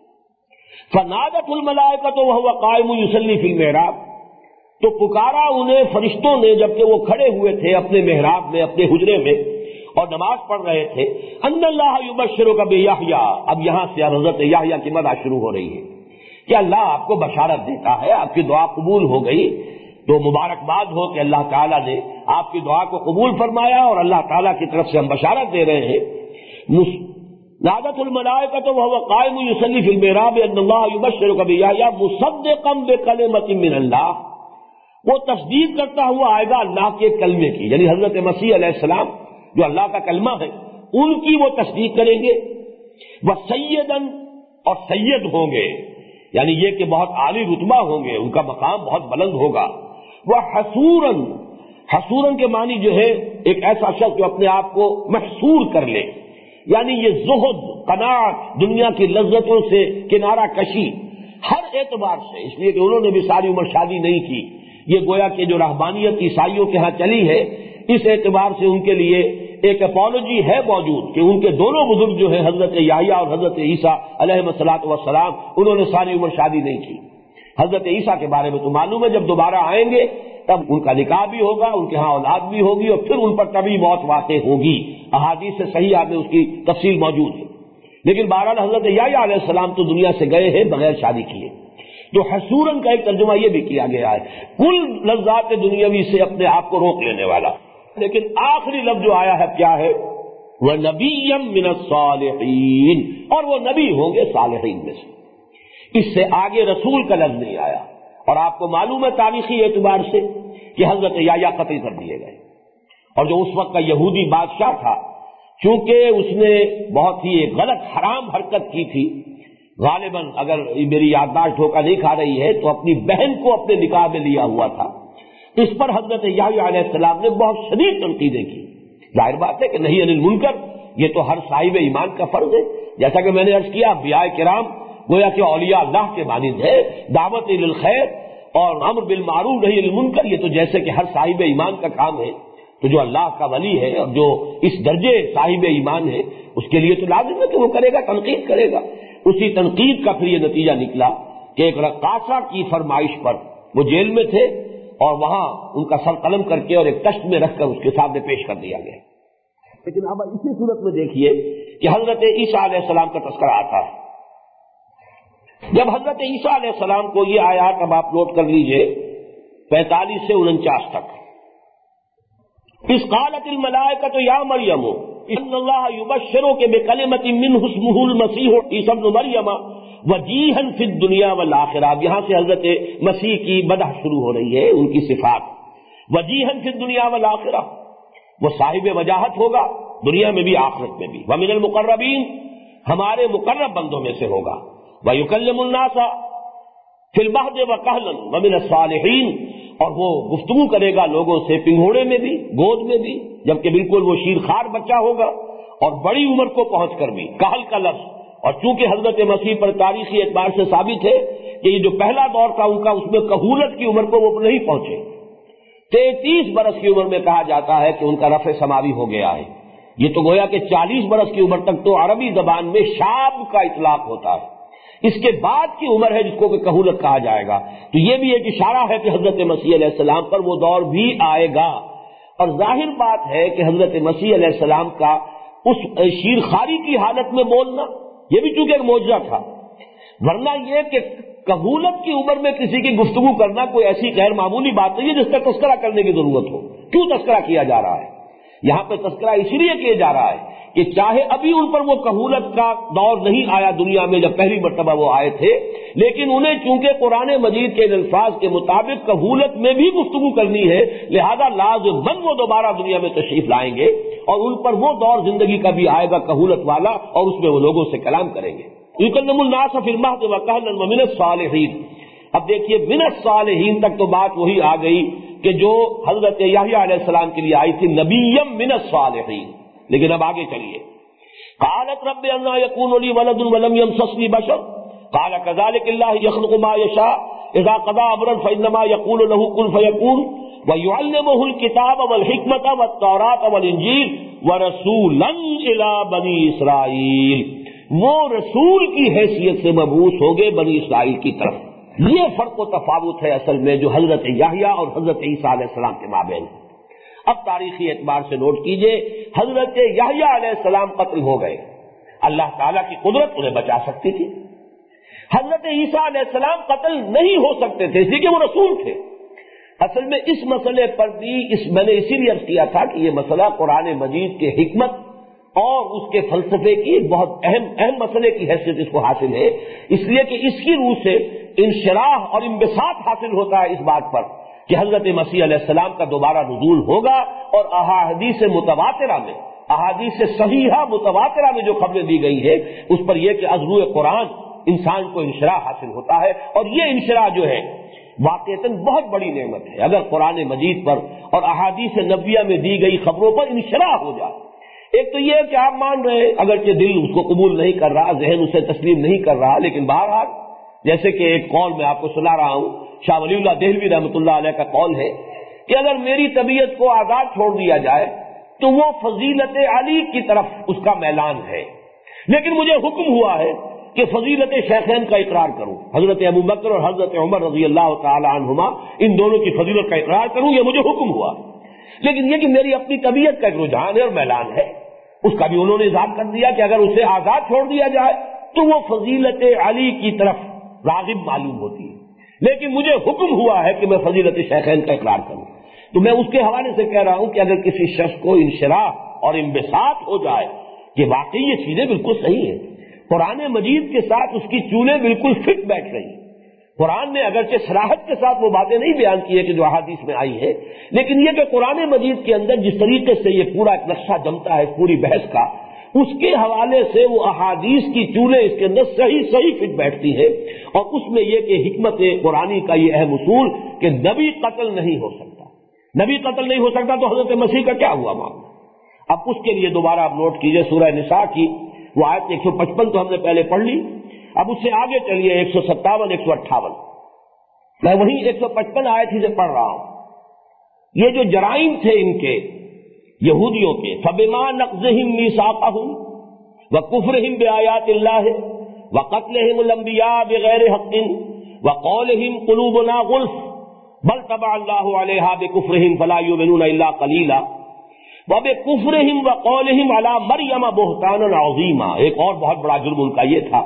ہے۔ فنادت الملائکۃ وہو قائم یصلی فی المحراب، تو پکارا انہیں فرشتوں نے جبکہ وہ کھڑے ہوئے تھے اپنے محراب میں، اپنے حجرے میں، اور نماز پڑھ رہے تھے، ان اللہ یبشرک بیحییٰ، اب یہاں سے حضرت یحییٰ کی مدح شروع ہو رہی ہے کہ اللہ آپ کو بشارت دیتا ہے، آپ کی دعا قبول ہو گئی، تو مبارکباد ہو کہ اللہ تعالیٰ نے آپ کی دعا کو قبول فرمایا، اور اللہ تعالیٰ کی طرف سے ہم بشارت دے رہے ہیں۔ نادت الملائکۃ وہو قائم یصلی فی المحراب ان اللہ یبشرک بیحییٰ مصدقا بکلمۃ من اللہ، وہ تصدیق کرتا ہوا آئے گا اللہ کے کلمے کی، یعنی حضرت مسیح علیہ السلام جو اللہ کا کلمہ ہے ان کی وہ تصدیق کریں گے، وسیداً، اور سید ہوں گے، یعنی یہ کہ بہت عالی رتبہ ہوں گے، ان کا مقام بہت بلند ہوگا، وہ حصوراً، حصوراً کے معنی جو ہے ایک ایسا شخص جو اپنے آپ کو محصور کر لے، یعنی یہ زہد، قناعت، دنیا کی لذتوں سے کنارہ کشی ہر اعتبار سے، اس لیے کہ انہوں نے بھی ساری عمر شادی نہیں کی، یہ گویا کہ جو رہبانیت عیسائیوں کے ہاں چلی ہے، اس اعتبار سے ان کے لیے ایک اپالوجی ہے موجود کہ ان کے دونوں بزرگ جو ہیں حضرت یحییٰ اور حضرت عیسیٰ علیہ الصلوۃ والسلام، انہوں نے ساری عمر شادی نہیں کی۔ حضرت عیسیٰ کے بارے میں تو معلوم ہے جب دوبارہ آئیں گے تب ان کا نکاح بھی ہوگا، ان کے ہاں اولاد بھی ہوگی، اور پھر ان پر طبی موت واقع ہوگی، احادیث سے صحیح میں اس کی تفصیل موجود ہے۔ لیکن بہرحال حضرت یحییٰ علیہ السلام تو دنیا سے گئے ہیں بغیر شادی کیے، تو حصوراً کا ایک ترجمہ یہ بھی کیا گیا ہے کل لذات دنیاوی سے اپنے آپ کو روک لینے والا۔ لیکن آخری لفظ جو آیا ہے کیا ہے؟ وَنَبِيًّا مِّنَ الصَّالِحِينَ، اور وہ نبی ہوں گے صالحین میں سے، اس سے آگے رسول کا لفظ نہیں آیا۔ اور آپ کو معلوم ہے تاریخی اعتبار سے کہ حضرت یحییٰ قتل کر دیے گئے، اور جو اس وقت کا یہودی بادشاہ تھا چونکہ اس نے بہت ہی ایک غلط حرام حرکت کی تھی، غالباً اگر میری یادداشت دھوکہ نہیں کھا رہی ہے تو اپنی بہن کو اپنے نکاح میں لیا ہوا تھا، اس پر حضرت یحییٰ علیہ السلام نے بہت شدید تنقیدیں کی۔ ظاہر بات ہے کہ نہیں انل منکر، یہ تو ہر صاحب ایمان کا فرض ہے، جیسا کہ میں نے عرض کیا انبیاء کرام گویا کہ اولیاء اللہ کے مانند ہے، دعوت الی الخیر اور امر بالمعروف نہی عن المنکر، یہ تو جیسے کہ ہر صاحب ایمان کا کام ہے، تو جو اللہ کا ولی ہے اور جو اس درجے صاحب ایمان ہے اس کے لیے تو لازم ہے کہ وہ کرے گا، تنقید کرے گا۔ اسی تنقید کا پھر یہ نتیجہ نکلا کہ ایک رقاصہ کی فرمائش پر وہ جیل میں تھے، اور وہاں ان کا سر قلم کر کے اور ایک تشت میں رکھ کر اس کے سامنے پیش کر دیا گیا۔ لیکن اب اسی صورت میں دیکھیے کہ حضرت عیسیٰ علیہ السلام کا تذکرہ آتا ہے۔ جب حضرت عیسیٰ علیہ السلام کو یہ آیات اب آپ نوٹ کر لیجئے پینتالیس سے انچاس تک، اس قالت الملائکۃ یا مریم، ان اللہ یبشرک بکلمۃ منہ اسمہ المسیح عیسی ابن مریم وجیہا فی الدنیا والآخرہ. یہاں سے حضرت مسیح کی مدح شروع ہو رہی ہے، ان کی صفات. وجیہا فی الدنیا والآخرہ، وہ صاحب وجاہت ہوگا دنیا میں بھی آخرت میں بھی. ومن المقربین، ہمارے مقرب بندوں میں سے ہوگا. ویکلم الناس فی المہد وکہلا ومن الصالحین، اور وہ گفتگو کرے گا لوگوں سے پنگھوڑے میں بھی، گود میں بھی، جبکہ بالکل وہ شیرخوار بچہ ہوگا، اور بڑی عمر کو پہنچ کر بھی. کہل کا لفظ، اور چونکہ حضرت مسیح پر تاریخی اعتبار سے ثابت ہے کہ یہ جو پہلا دور تھا ان کا، اس میں کہولت کی عمر کو وہ نہیں پہنچے. تینتیس برس کی عمر میں کہا جاتا ہے کہ ان کا رفع سماوی ہو گیا ہے. یہ تو گویا کہ چالیس برس کی عمر تک تو عربی زبان میں شاب کا اطلاق ہوتا ہے. اس کے بعد کی عمر ہے جس کو کہ کہولت کہا جائے گا. تو یہ بھی ایک اشارہ ہے کہ حضرت مسیح علیہ السلام پر وہ دور بھی آئے گا. اور ظاہر بات ہے کہ حضرت مسیح علیہ السلام کا اس شیرخواری کی حالت میں بولنا یہ بھی چونکہ ایک معجزہ تھا، ورنہ یہ کہ کہولت کی عمر میں کسی کی گفتگو کرنا کوئی ایسی غیر معمولی بات نہیں ہے جس کا تذکرہ کرنے کی ضرورت ہو. کیوں تذکرہ کیا جا رہا ہے؟ یہاں پہ تذکرہ اسی لیے کیا جا رہا ہے کہ چاہے ابھی ان پر وہ کہولت کا دور نہیں آیا دنیا میں جب پہلی مرتبہ وہ آئے تھے، لیکن انہیں چونکہ قرآن مجید کے الفاظ کے مطابق کہولت میں بھی گفتگو کرنی ہے، لہذا لازماً وہ دوبارہ دنیا میں تشریف لائیں گے، اور ان پر وہ دور زندگی کا بھی آئے گا کہولت والا، اور اس میں وہ لوگوں سے کلام کریں گے. یکلم الناس فی المہد وکہلا ومن الصالحین. اب دیکھیے من الصالحین تک تو بات وہی آ گئی کہ جو حضرت یحییٰ علیہ السلام کے لیے آئی تھی، نبیم من الصالحین. لیکن اب آگے چلیے. قالت رب انا یکون لی ولد ولم یمسسنی بشر قال کذلک اللہ یخلق ما یشاء اذا قضى امرا فانما یقول له کن فیکون ویعلمہ الکتاب والحکمۃ والتوراۃ والانجیل ورسولا الی بنی اسرائیل. وہ رسول کی حیثیت سے مبعوث ہو گئے بنی اسرائیل کی طرف. یہ فرق و تفاوت ہے اصل میں جو حضرت یحییٰ اور حضرت عیسیٰ علیہ السلام کے مابین. اب تاریخی اعتبار سے نوٹ کیجئے، حضرت یحییٰ علیہ السلام قتل ہو گئے، اللہ تعالیٰ کی قدرت انہیں بچا سکتی تھی. حضرت عیسیٰ علیہ السلام قتل نہیں ہو سکتے تھے، اس لیے کہ وہ رسول تھے. اصل میں اس مسئلے پر بھی اس میں نے اسی لیے عرض کیا تھا کہ یہ مسئلہ قرآن مجید کے حکمت اور اس کے فلسفے کی ایک بہت اہم اہم مسئلے کی حیثیت اس کو حاصل ہے، اس لیے کہ اس کی روح سے انشراح اور انبساط حاصل ہوتا ہے اس بات پر کہ حضرت مسیح علیہ السلام کا دوبارہ نزول ہوگا. اور احادیث متواترہ میں، احادیث صحیحہ متواترہ میں جو خبریں دی گئی ہے اس پر یہ کہ از روح قرآن انسان کو انشراح حاصل ہوتا ہے. اور یہ انشراح جو ہے واقعتاً بہت بڑی نعمت ہے. اگر قرآن مجید پر اور احادیث نبویہ میں دی گئی خبروں پر انشراح ہو جائے، ایک تو یہ کہ آپ مان رہے ہیں اگرچہ دل اس کو قبول نہیں کر رہا، ذہن اسے تسلیم نہیں کر رہا، لیکن بہرحال جیسے کہ ایک قول میں آپ کو سنا رہا ہوں، شاہ ولی اللہ دہلوی رحمۃ اللہ علیہ کا قول ہے کہ اگر میری طبیعت کو آزاد چھوڑ دیا جائے تو وہ فضیلت علی کی طرف اس کا میلان ہے، لیکن مجھے حکم ہوا ہے کہ فضیلت شیخین کا اقرار کروں، حضرت ابو بکر اور حضرت عمر رضی اللہ تعالی عنہما، ان دونوں کی فضیلت کا اقرار کروں، یہ مجھے حکم ہوا. لیکن یہ کہ میری اپنی طبیعت کا ایک رجحان ہے اور میلان ہے، اس کا بھی انہوں نے اظہار کر دیا کہ اگر اسے آزاد چھوڑ دیا جائے تو وہ فضیلت علی کی طرف راغب معلوم ہوتی ہے، لیکن مجھے حکم ہوا ہے کہ میں فضیلت شیخین کا اقرار کروں. تو میں اس کے حوالے سے کہہ رہا ہوں کہ اگر کسی شخص کو انشراح اور انبساط ہو جائے کہ واقعی یہ چیزیں بالکل صحیح ہیں، قرآن مجید کے ساتھ اس کی چولیں بالکل فٹ بیٹھ رہی. قرآن نے اگرچہ صراحت کے ساتھ وہ باتیں نہیں بیان کی ہے کہ جو احادیث میں آئی ہے، لیکن یہ کہ قرآن مجید کے اندر جس طریقے سے یہ پورا ایک نقشہ جمتا ہے پوری بحث کا، اس کے حوالے سے وہ احادیث کی چولیں اس کے اندر صحیح صحیح فٹ بیٹھتی ہے. اور اس میں یہ کہ حکمت قرآنی کا یہ اہم اصول کہ نبی قتل نہیں ہو سکتا، نبی قتل نہیں ہو سکتا تو حضرت مسیح کا کیا ہوا معاملہ. اب اس کے لیے دوبارہ آپ نوٹ کیجئے سورہ نساء کی وہ آیت ایک سو پچپن تو ہم نے پہلے پڑھ لی، اب اس سے آگے چلیے ایک سو ستاون ایک سو اٹھاون. میں وہی ایک سو پچپن آیت ہی سے پڑھ رہا ہوں. یہ جو جرائم تھے ان کے یہودیوں کے، فَبِمَا نَقْضِهِمْ مِيثَاقَهُمْ وَكُفْرِهِمْ بِآيَاتِ اللَّهِ وَقَتْلِهِمُ الْأَنْبِيَاءَ بِغَيْرِ حَقٍّ وَقَوْلِهِمْ قُلُوبُنَا غُلْفٌ بَلْ طَبَعَ اللَّهُ عَلَيْهَا بِكُفْرِهِمْ فَلَا يُؤْمِنُونَ إِلَّا قَلِيلًا وَبِكُفْرِهِمْ وَقَوْلِهِمْ عَلَى مَرْيَمَ بُهْتَانًا عَظِيمًا. ایک اور بہت بڑا جرم ان کا یہ تھا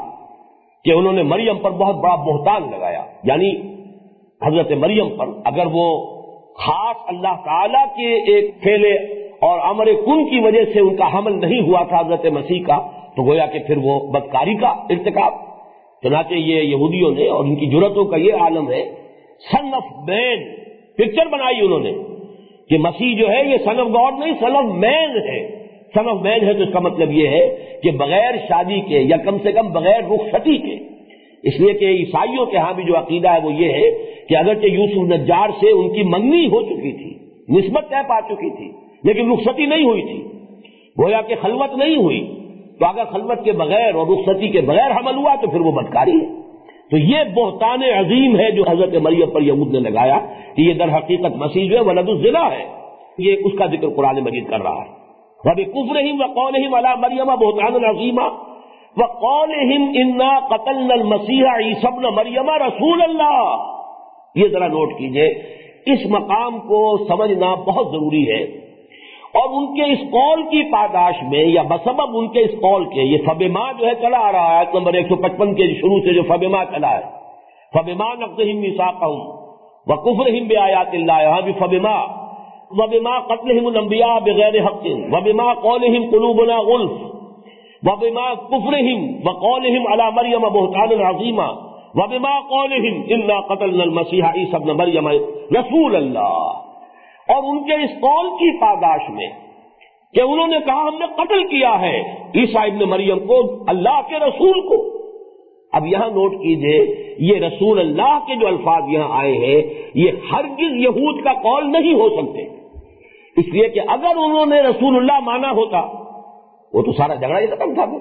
کہ انہوں نے مریم پر بہت بڑا بہتان لگایا، یعنی حضرت مریم پر اگر وہ خاص اللہ تعالیٰ کے ایک فعل اور امر کن کی وجہ سے ان کا حمل نہیں ہوا تھا حضرت مسیح کا، تو گویا کہ پھر وہ بدکاری کا ارتکاب۔ چنانچہ یہ یہودیوں نے اور ان کی جرأتوں کا یہ عالم ہے، سن آف مین پکچر بنائی انہوں نے کہ مسیح جو ہے یہ سن آف گاڈ نہیں، سن آف مین ہے۔ سن آف مین ہے تو اس کا مطلب یہ ہے کہ بغیر شادی کے یا کم سے کم بغیر رخصتی کے، اس لیے کہ عیسائیوں کے ہاں بھی جو عقیدہ ہے وہ یہ ہے کہ اگرچہ یوسف نجار سے ان کی منگنی ہو چکی تھی، نسبت طے پا چکی تھی، لیکن رخصتی نہیں ہوئی تھی، گویا کہ خلوت نہیں ہوئی، تو اگر خلوت کے بغیر اور رخصتی کے بغیر حمل ہوا تو پھر وہ بدکاری ہے۔ تو یہ بہتان عظیم ہے جو حضرت مریم پر یہود نے لگایا کہ یہ در حقیقت مسیح جو ہے ولد الزنا ہے، یہ اس کا ذکر قرآن مجید کر رہا ہے۔ وَبِكُفْرِهِمْ وَقَوْلِهِمْ عَلَىٰ مَرْيَمَ بُهْتَانًا عَظِيمًا وَقَوْلِهِمْ إِنَّا قَتَلْنَا الْمَسِيحَ عِيسَى ابْنَ مَرْيَمَ رَسُولَ اللَّهِ۔ یہ ذرا نوٹ کیجئے، اس مقام کو سمجھنا بہت ضروری ہے، اور ان کے اس قول کی پاداش میں یا بسبب ان کے اس قول کے یہ فبما جو ہے چلا آ رہا ہے، آیت نمبر ایک سو پچپن کے شروع سے جو فبما چلا ہے، فبما نقضهم ميثاقهم وكفرهم بآيات الله، یہاں بھی فبما، وبما قتلهم الانبیاء بغیر حق وبما قولهم قلوبنا غلف وبما كفرهم وقولهم على مريم بهتانا عظيما وبما قولهم انا قتلنا المسيح عيسى ابن مريم رسول الله۔ اور ان کے اس قول کی پاداش میں کہ انہوں نے کہا ہم نے قتل کیا ہے عیسیٰ ابن مریم کو، اللہ کے رسول کو۔ اب یہاں نوٹ کیجئے، یہ رسول اللہ کے جو الفاظ یہاں آئے ہیں یہ ہرگز یہود کا قول نہیں ہو سکتے، اس لیے کہ اگر انہوں نے رسول اللہ مانا ہوتا وہ تو سارا جھگڑا ہی ختم تھا۔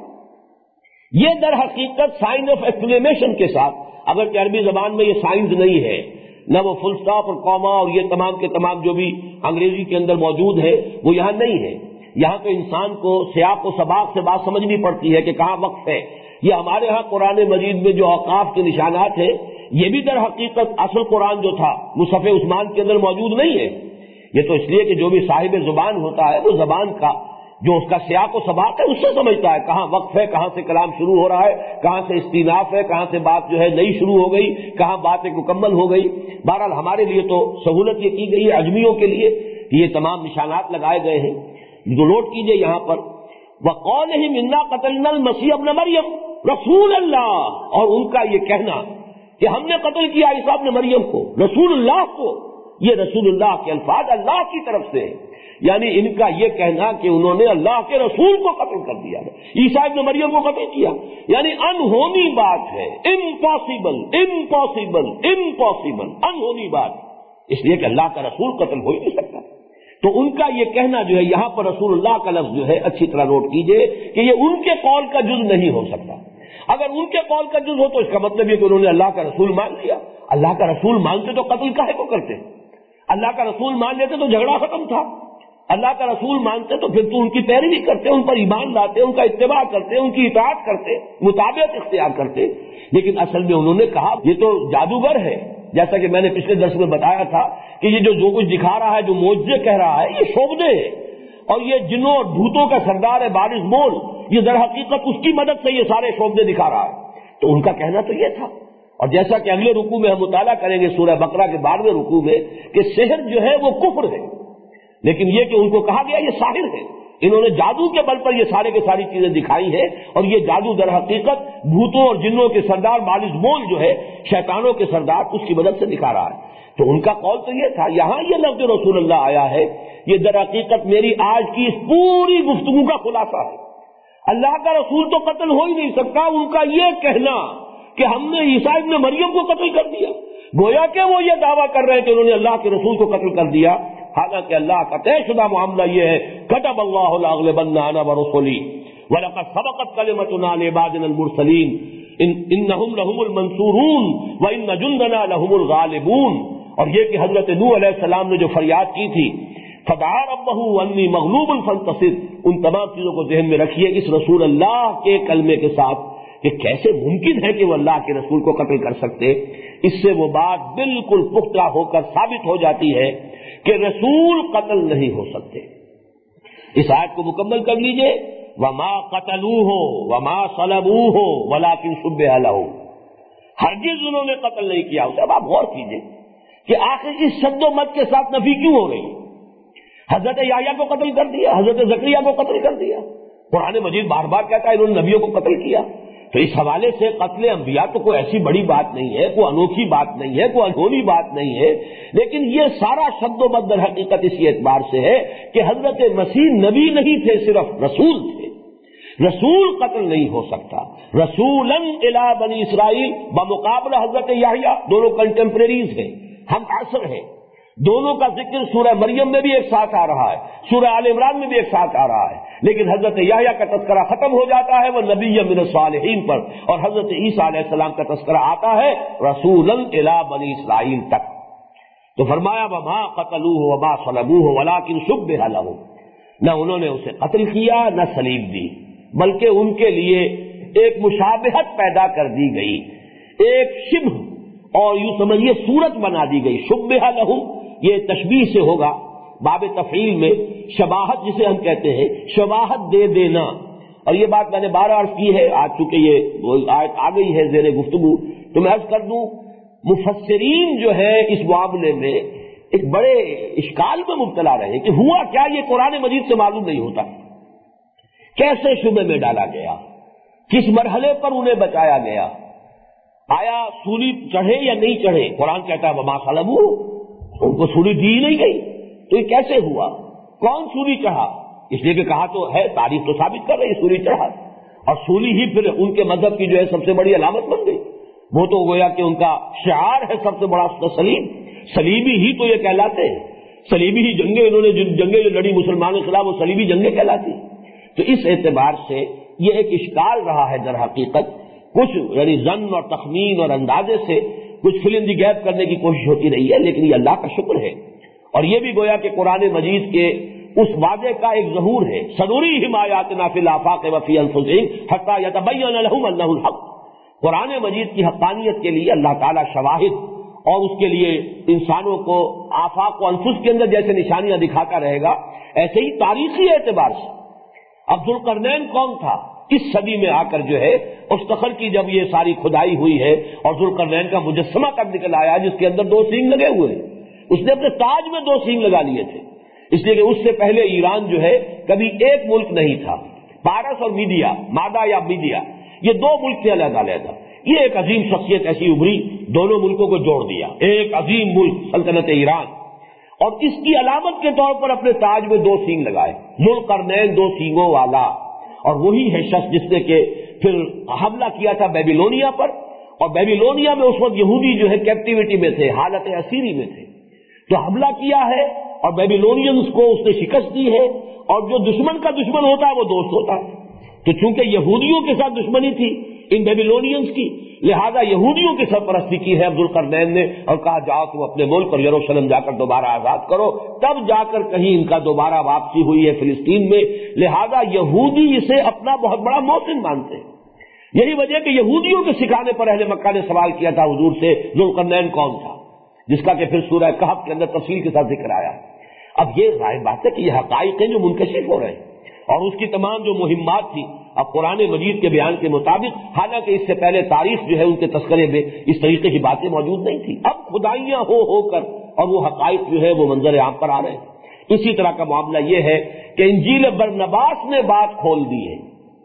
یہ در حقیقت سائن آف ایکسکلیمیشن کے ساتھ، اگر کہ عربی زبان میں یہ سائنز نہیں ہے، نہ وہ فل سٹاپ اور کاما اور یہ تمام کے تمام جو بھی انگریزی کے اندر موجود ہے وہ یہاں نہیں ہے، یہاں تو انسان کو سیاق و سباق سے بات سمجھنی پڑتی ہے کہ کہاں وقف ہے۔ یہ ہمارے ہاں قرآن مجید میں جو اوقاف کے نشانات ہیں یہ بھی در حقیقت اصل قرآن جو تھا مصحف عثمان کے اندر موجود نہیں ہے، یہ تو اس لیے کہ جو بھی صاحب زبان ہوتا ہے وہ زبان کا جو اس کا سیاق و سباق ہے اس سے سمجھتا ہے کہاں وقف ہے، کہاں سے کلام شروع ہو رہا ہے، کہاں سے استیناف ہے، کہاں سے بات جو ہے نئی شروع ہو گئی، کہاں بات ایک مکمل ہو گئی۔ بہرحال ہمارے لیے تو سہولت یہ کی گئی ہے اجمیوں کے لیے کہ یہ تمام نشانات لگائے گئے ہیں۔ جو نوٹ کیجئے یہاں پر وَقَوْلِهِمْ إِنَّا قَتَلْنَا الْمَسِيحَ ابْنَ مَرْيَمَ رسول اللہ، اور ان کا یہ کہنا کہ ہم نے قتل کیا عیسیٰ ابن مریم کو، رسول اللہ کو، یہ رسول اللہ کے الفاظ اللہ کی طرف سے، یعنی ان کا یہ کہنا کہ انہوں نے اللہ کے رسول کو قتل کر دیا ہے، عیسیٰ ابن مریم کو قتل کیا، یعنی انہونی بات ہے، امپاسبل امپاسبل امپاسبل انہونی بات، اس لیے کہ اللہ کا رسول قتل ہو ہی نہیں سکتا۔ تو ان کا یہ کہنا جو ہے یہاں پر رسول اللہ کا لفظ جو ہے اچھی طرح نوٹ کیجئے کہ یہ ان کے قول کا جز نہیں ہو سکتا۔ اگر ان کے قول کا جز ہو تو اس کا مطلب یہ کہ انہوں نے اللہ کا رسول مان لیا۔ اللہ کا رسول مانتے تو قتل کاہے کو کرتے؟ اللہ کا رسول مان لیتے تو جھگڑا ختم تھا۔ اللہ کا رسول مانتے تو پھر تو ان کی پیروی کرتے، ان پر ایمان لاتے، ان کا اتباع کرتے، ان کی اطاعت کرتے، مطابقت اختیار کرتے۔ لیکن اصل میں انہوں نے کہا یہ تو جادوگر ہے، جیسا کہ میں نے پچھلے درس میں بتایا تھا کہ یہ جو جو کچھ دکھا رہا ہے، جو معجزے کہہ رہا ہے، یہ شعبدے ہے، اور یہ جنوں اور بھوتوں کا سردار ہے بارز مول، یہ در حقیقت اس کی مدد سے یہ سارے شعبدے دکھا رہا ہے۔ تو ان کا کہنا تو یہ تھا، اور جیسا کہ اگلے رکوع میں ہم مطالعہ کریں گے سورہ بقرہ کے بارہویں رکوع میں کہ سحر جو ہے وہ کفر ہے، لیکن یہ کہ ان کو کہا گیا یہ ساحر ہے، انہوں نے جادو کے بل پر یہ سارے کے ساری چیزیں دکھائی ہیں، اور یہ جادو در حقیقت بھوتوں اور جنوں کے سردار مالس مول جو ہے شیطانوں کے سردار اس کی مدد سے دکھا رہا ہے۔ تو ان کا قول تو یہ تھا۔ یہاں یہ لفظ رسول اللہ آیا ہے، یہ در حقیقت میری آج کی اس پوری گفتگو کا خلاصہ ہے۔ اللہ کا رسول تو قتل ہو ہی نہیں سکتا، ان کا یہ کہنا کہ ہم نے عیسیٰ ابن مریم کو قتل کر دیا، گویا کہ وہ یہ دعویٰ کر رہے ہیں کہ انہوں نے اللہ کے رسول کو قتل کر دیا، حالانکہ اللہ کا طے شدہ معاملہ یہ ہے كتب اللہ لأغلبن انا ورسلی ولقد سبقت کلمتنا لعبادنا المرسلین انہم لہم المنصورون وان جندنا لہم الغالبون۔ اور یہ کہ حضرت نوح علیہ السلام نے جو فریاد کی تھی فدعا ربہ انی مغلوب فانتصر، ان تمام چیزوں کو ذہن میں رکھیے اس رسول اللہ کے کلمے کے ساتھ کہ کیسے ممکن ہے کہ وہ اللہ کے رسول کو قتل کر سکتے۔ اس سے وہ بات بالکل پختہ ہو کر ثابت ہو جاتی ہے کہ رسول قتل نہیں ہو سکتے۔ اس آیت کو مکمل کر لیجئے، وما قتلوہ وما صلبوہ ولکن شبہ لہم، ہرگز انہوں نے قتل نہیں کیا۔ اسے اب آپ غور کیجئے کہ آخر اس شد و مت کے ساتھ نفی کیوں ہو رہی؟ حضرت یحییٰ کو قتل کر دیا، حضرت زکریا کو قتل کر دیا. قرآن مجید بار بار کہتا ہے انہوں نے نبیوں کو قتل کیا. تو اس حوالے سے قتل انبیاء تو کوئی ایسی بڑی بات نہیں ہے، کوئی انوکھی بات نہیں ہے، کوئی انہونی بات نہیں ہے. لیکن یہ سارا شد و بد در حقیقت اسی اعتبار سے ہے کہ حضرت مسیح نبی نہیں تھے، صرف رسول تھے. رسول قتل نہیں ہو سکتا. رسولاً الی بنی اسرائیل بمقابلہ حضرت یحییٰ، دونوں کنٹمپریریز ہیں، ہم عصر ہیں. دونوں کا ذکر سورہ مریم میں بھی ایک ساتھ آ رہا ہے، سورہ آل عمران میں بھی ایک ساتھ آ رہا ہے. لیکن حضرت یحییٰ کا تذکرہ ختم ہو جاتا ہے وہ نبی من الصالحین پر، اور حضرت عیسیٰ علیہ السلام کا تذکرہ آتا ہے رسولاً الی بنی اسرائیل تک. تو فرمایا وما قتلوہ وما صلبوہ ولکن شبہ لہم، نہ انہوں نے اسے قتل کیا نہ صلیب دی، بلکہ ان کے لیے ایک مشابہت پیدا کر دی گئی، ایک شبہ اور یوں سمجھیے صورت بنا دی گئی. شبہ لہم یہ تشبیہ سے ہوگا، باب تفعیل میں شباہت جسے ہم کہتے ہیں، شباہت دے دینا. اور یہ بات میں نے بارہ عرض کی ہے، آج چونکہ یہ آیت آ گئی ہے زیر گفتگو تو میں عرض کر دوں مفسرین جو ہے اس معاملے میں ایک بڑے اشکال میں مبتلا رہے کہ ہوا کیا، یہ قرآن مجید سے معلوم نہیں ہوتا. کیسے شبہ میں ڈالا گیا، کس مرحلے پر انہیں بچایا گیا، آیا سولی چڑھے یا نہیں چڑھے؟ قرآن کہتا ہے وما صلبوہ، ان کو سولی دی نہیں گئی. تو یہ کیسے ہوا، کون سولی چڑھا؟ اس لیے کہ کہا تو ہے، تاریخ تو ثابت کر رہی سولی چڑھا، اور سولی ہی پھر ان کے مذہب کی جو ہے سب سے بڑی علامت بن گئی. وہ تو گویا کہ ان کا شعار ہے سب سے بڑا سلیم، سلیبی ہی تو یہ کہلاتے ہیں. سلیبی ہی جنگیں انہوں نے جن جنگیں جو لڑی مسلمانوں کے خلاف وہ سلیبی جنگیں کہلاتی. تو اس اعتبار سے یہ ایک اشکال رہا ہے در حقیقت. کچھ یعنی ظن اور تخمین اور اندازے سے کچھ فل ان دی گیپ کرنے کی کوشش ہوتی رہی ہے، لیکن یہ اللہ کا شکر ہے. اور یہ بھی گویا کہ قرآن مجید کے اس وعدے کا ایک ظہور ہے، سنریہم آیاتنا فی الآفاق وفی انفسہم حتی یتبین لہم انہ الحق. قرآن مجید کی حقانیت کے لیے اللہ تعالیٰ شواہد اور اس کے لیے انسانوں کو آفاق و انفس کے اندر جیسے نشانیاں دکھاتا رہے گا، ایسے ہی تاریخی اعتبار سے اب ذوالقرنین کون تھا؟ اس صدی میں آ کر جو ہے استخر کی جب یہ ساری کھدائی ہوئی ہے اور ذوالقرنین کا مجسمہ تک نکل آیا جس کے اندر دو سینگ لگے ہوئے ہیں. اس نے اپنے تاج میں دو سینگ لگا لیے تھے، اس لیے کہ اس سے پہلے ایران جو ہے کبھی ایک ملک نہیں تھا. پارس اور میڈیا، مادہ یا میڈیا، یہ دو ملک تھے علیحدہ علیحدہ. یہ ایک عظیم شخصیت ایسی ابھری، دونوں ملکوں کو جوڑ دیا، ایک عظیم ملک سلطنت ایران. اور اس کی علامت کے طور پر اپنے تاج میں دو سینگ لگائے، ذوالقرنین دو سینگوں والا. اور وہی ہے شخص جس نے کہ پھر حملہ کیا تھا بیبیلونیا پر، اور بیبیلونیا میں اس وقت یہودی جو ہے کیپٹیوٹی میں تھے، حالت اسیری میں تھے. تو حملہ کیا ہے اور بیبیلونینز کو اس نے شکست دی ہے. اور جو دشمن کا دشمن ہوتا ہے وہ دوست ہوتا ہے. تو چونکہ یہودیوں کے ساتھ دشمنی تھی ان بیبیلونینز کی، لہذا یہودیوں کی سرپرستی کی ہے عبدالقرنین نے، اور کہا جاؤ تم اپنے ملک اور یروشلم جا کر دوبارہ آزاد کرو. تب جا کر کہیں ان کا دوبارہ واپسی ہوئی ہے فلسطین میں. لہذا یہودی اسے اپنا بہت بڑا محسن مانتے ہیں. یہی وجہ کہ یہودیوں کے سکھانے پر اہل مکہ نے سوال کیا تھا حضور سے ذوالقرنین کون تھا، جس کا کہ پھر سورہ کہف کے اندر تفصیل کے ساتھ ذکر آیا. اب یہ ظاہر بات ہے کہ یہ حقائق ہیں جو منکشف ہو رہے ہیں، اور اس کی تمام جو مہمات تھی اب قرآن مجید کے بیان کے مطابق، حالانکہ اس سے پہلے تاریخ جو ہے ان کے تذکرے میں اس طریقے کی باتیں موجود نہیں تھی، اب خدائیاں ہو ہو کر اور وہ حقائق جو ہے وہ منظر عام پر آ رہے ہیں. اسی طرح کا معاملہ یہ ہے کہ انجیل برنباس نے بات کھول دی ہے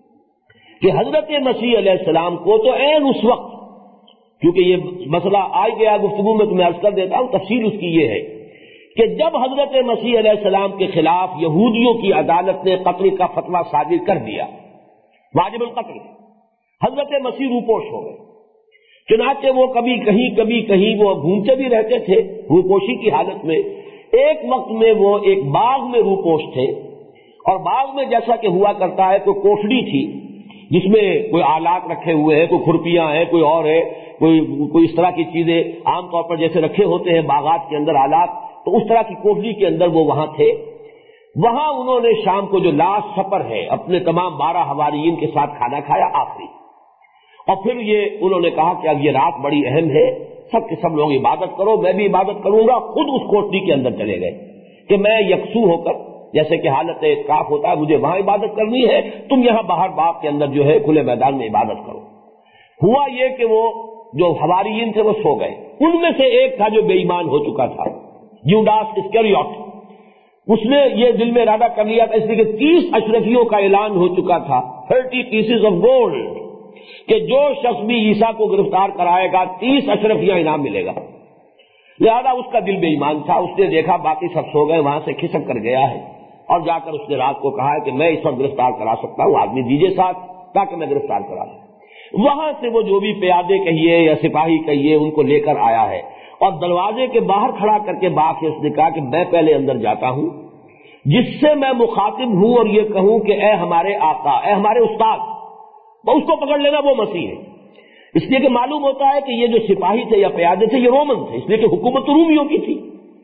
کہ حضرت مسیح علیہ السلام کو تو عین اس وقت، کیونکہ یہ مسئلہ آ گیا گفتگو میں تمہیں عرض کر دیتا ہوں، تفصیل اس کی یہ ہے کہ جب حضرت مسیح علیہ السلام کے خلاف یہودیوں کی عدالت نے قتل کا فتویٰ صادر کر دیا، واجب القتل، حضرت مسیح روپوش ہو گئے. چنانچہ وہ کبھی کہیں کبھی کہیں وہ گھومتے بھی رہتے تھے روپوشی کی حالت میں. ایک وقت میں وہ ایک باغ میں روپوش تھے، اور باغ میں جیسا کہ ہوا کرتا ہے کوئی کوٹڑی تھی جس میں کوئی آلات رکھے ہوئے ہیں، کوئی کھرپیاں ہیں، کوئی اور ہے، کوئی کوئی اس طرح کی چیزیں عام طور پر جیسے رکھے ہوتے ہیں باغات کے اندر آلات، تو اس طرح کی کوٹڑی کے اندر وہ وہاں تھے. وہاں انہوں نے شام کو جو لاسٹ سفر ہے اپنے تمام بارہ حواریین کے ساتھ کھانا کھایا آخری. اور پھر یہ انہوں نے کہا کہ اب یہ رات بڑی اہم ہے، سب کے سب لوگ عبادت کرو، میں بھی عبادت کروں گا. خود اس کوٹڑی کے اندر چلے گئے کہ میں یکسو ہو کر، جیسے کہ حالت اعتکاف ہوتا ہے، مجھے وہاں عبادت کرنی ہے، تم یہاں باہر باغ کے اندر جو ہے کھلے میدان میں عبادت کرو. ہوا یہ کہ وہ جو حواریین تھے وہ سو گئے. ان میں سے ایک تھا جو بے ایمان ہو چکا تھا، یوڈاس اسکریوٹ. اس نے یہ دل میں ارادہ کر لیا تھا، اس لیے کہ تیس اشرفیوں کا اعلان ہو چکا تھا، تھرٹی پیسز آف گولڈ، کہ جو شخص بھی عیسیٰ کو گرفتار کرائے گا تیس اشرفیاں انعام ملے گا۔ لہذا اس کا دل بے ایمان تھا، اس نے دیکھا باقی سب سو گئے، وہاں سے کھسک کر گیا ہے اور جا کر اس نے رات کو کہا ہے کہ میں اس وقت گرفتار کرا سکتا ہوں، آدمی دیجیے ساتھ تاکہ میں گرفتار کرا لوں۔ وہاں سے وہ جو بھی پیادے کہیے یا سپاہی کہیے ان کو لے کر آیا ہے اور دروازے کے باہر کھڑا کر کے باپ سے اس نے کہا کہ میں پہلے اندر جاتا ہوں، جس سے میں مخاطب ہوں اور یہ کہوں کہ اے ہمارے آقا، اے ہمارے استاد، تو اس کو پکڑ لینا، وہ مسیح ہے۔ اس لیے کہ معلوم ہوتا ہے کہ یہ جو سپاہی تھے یا پیادے تھے یہ رومن تھے، اس لیے کہ حکومت رومیوں کی تھی،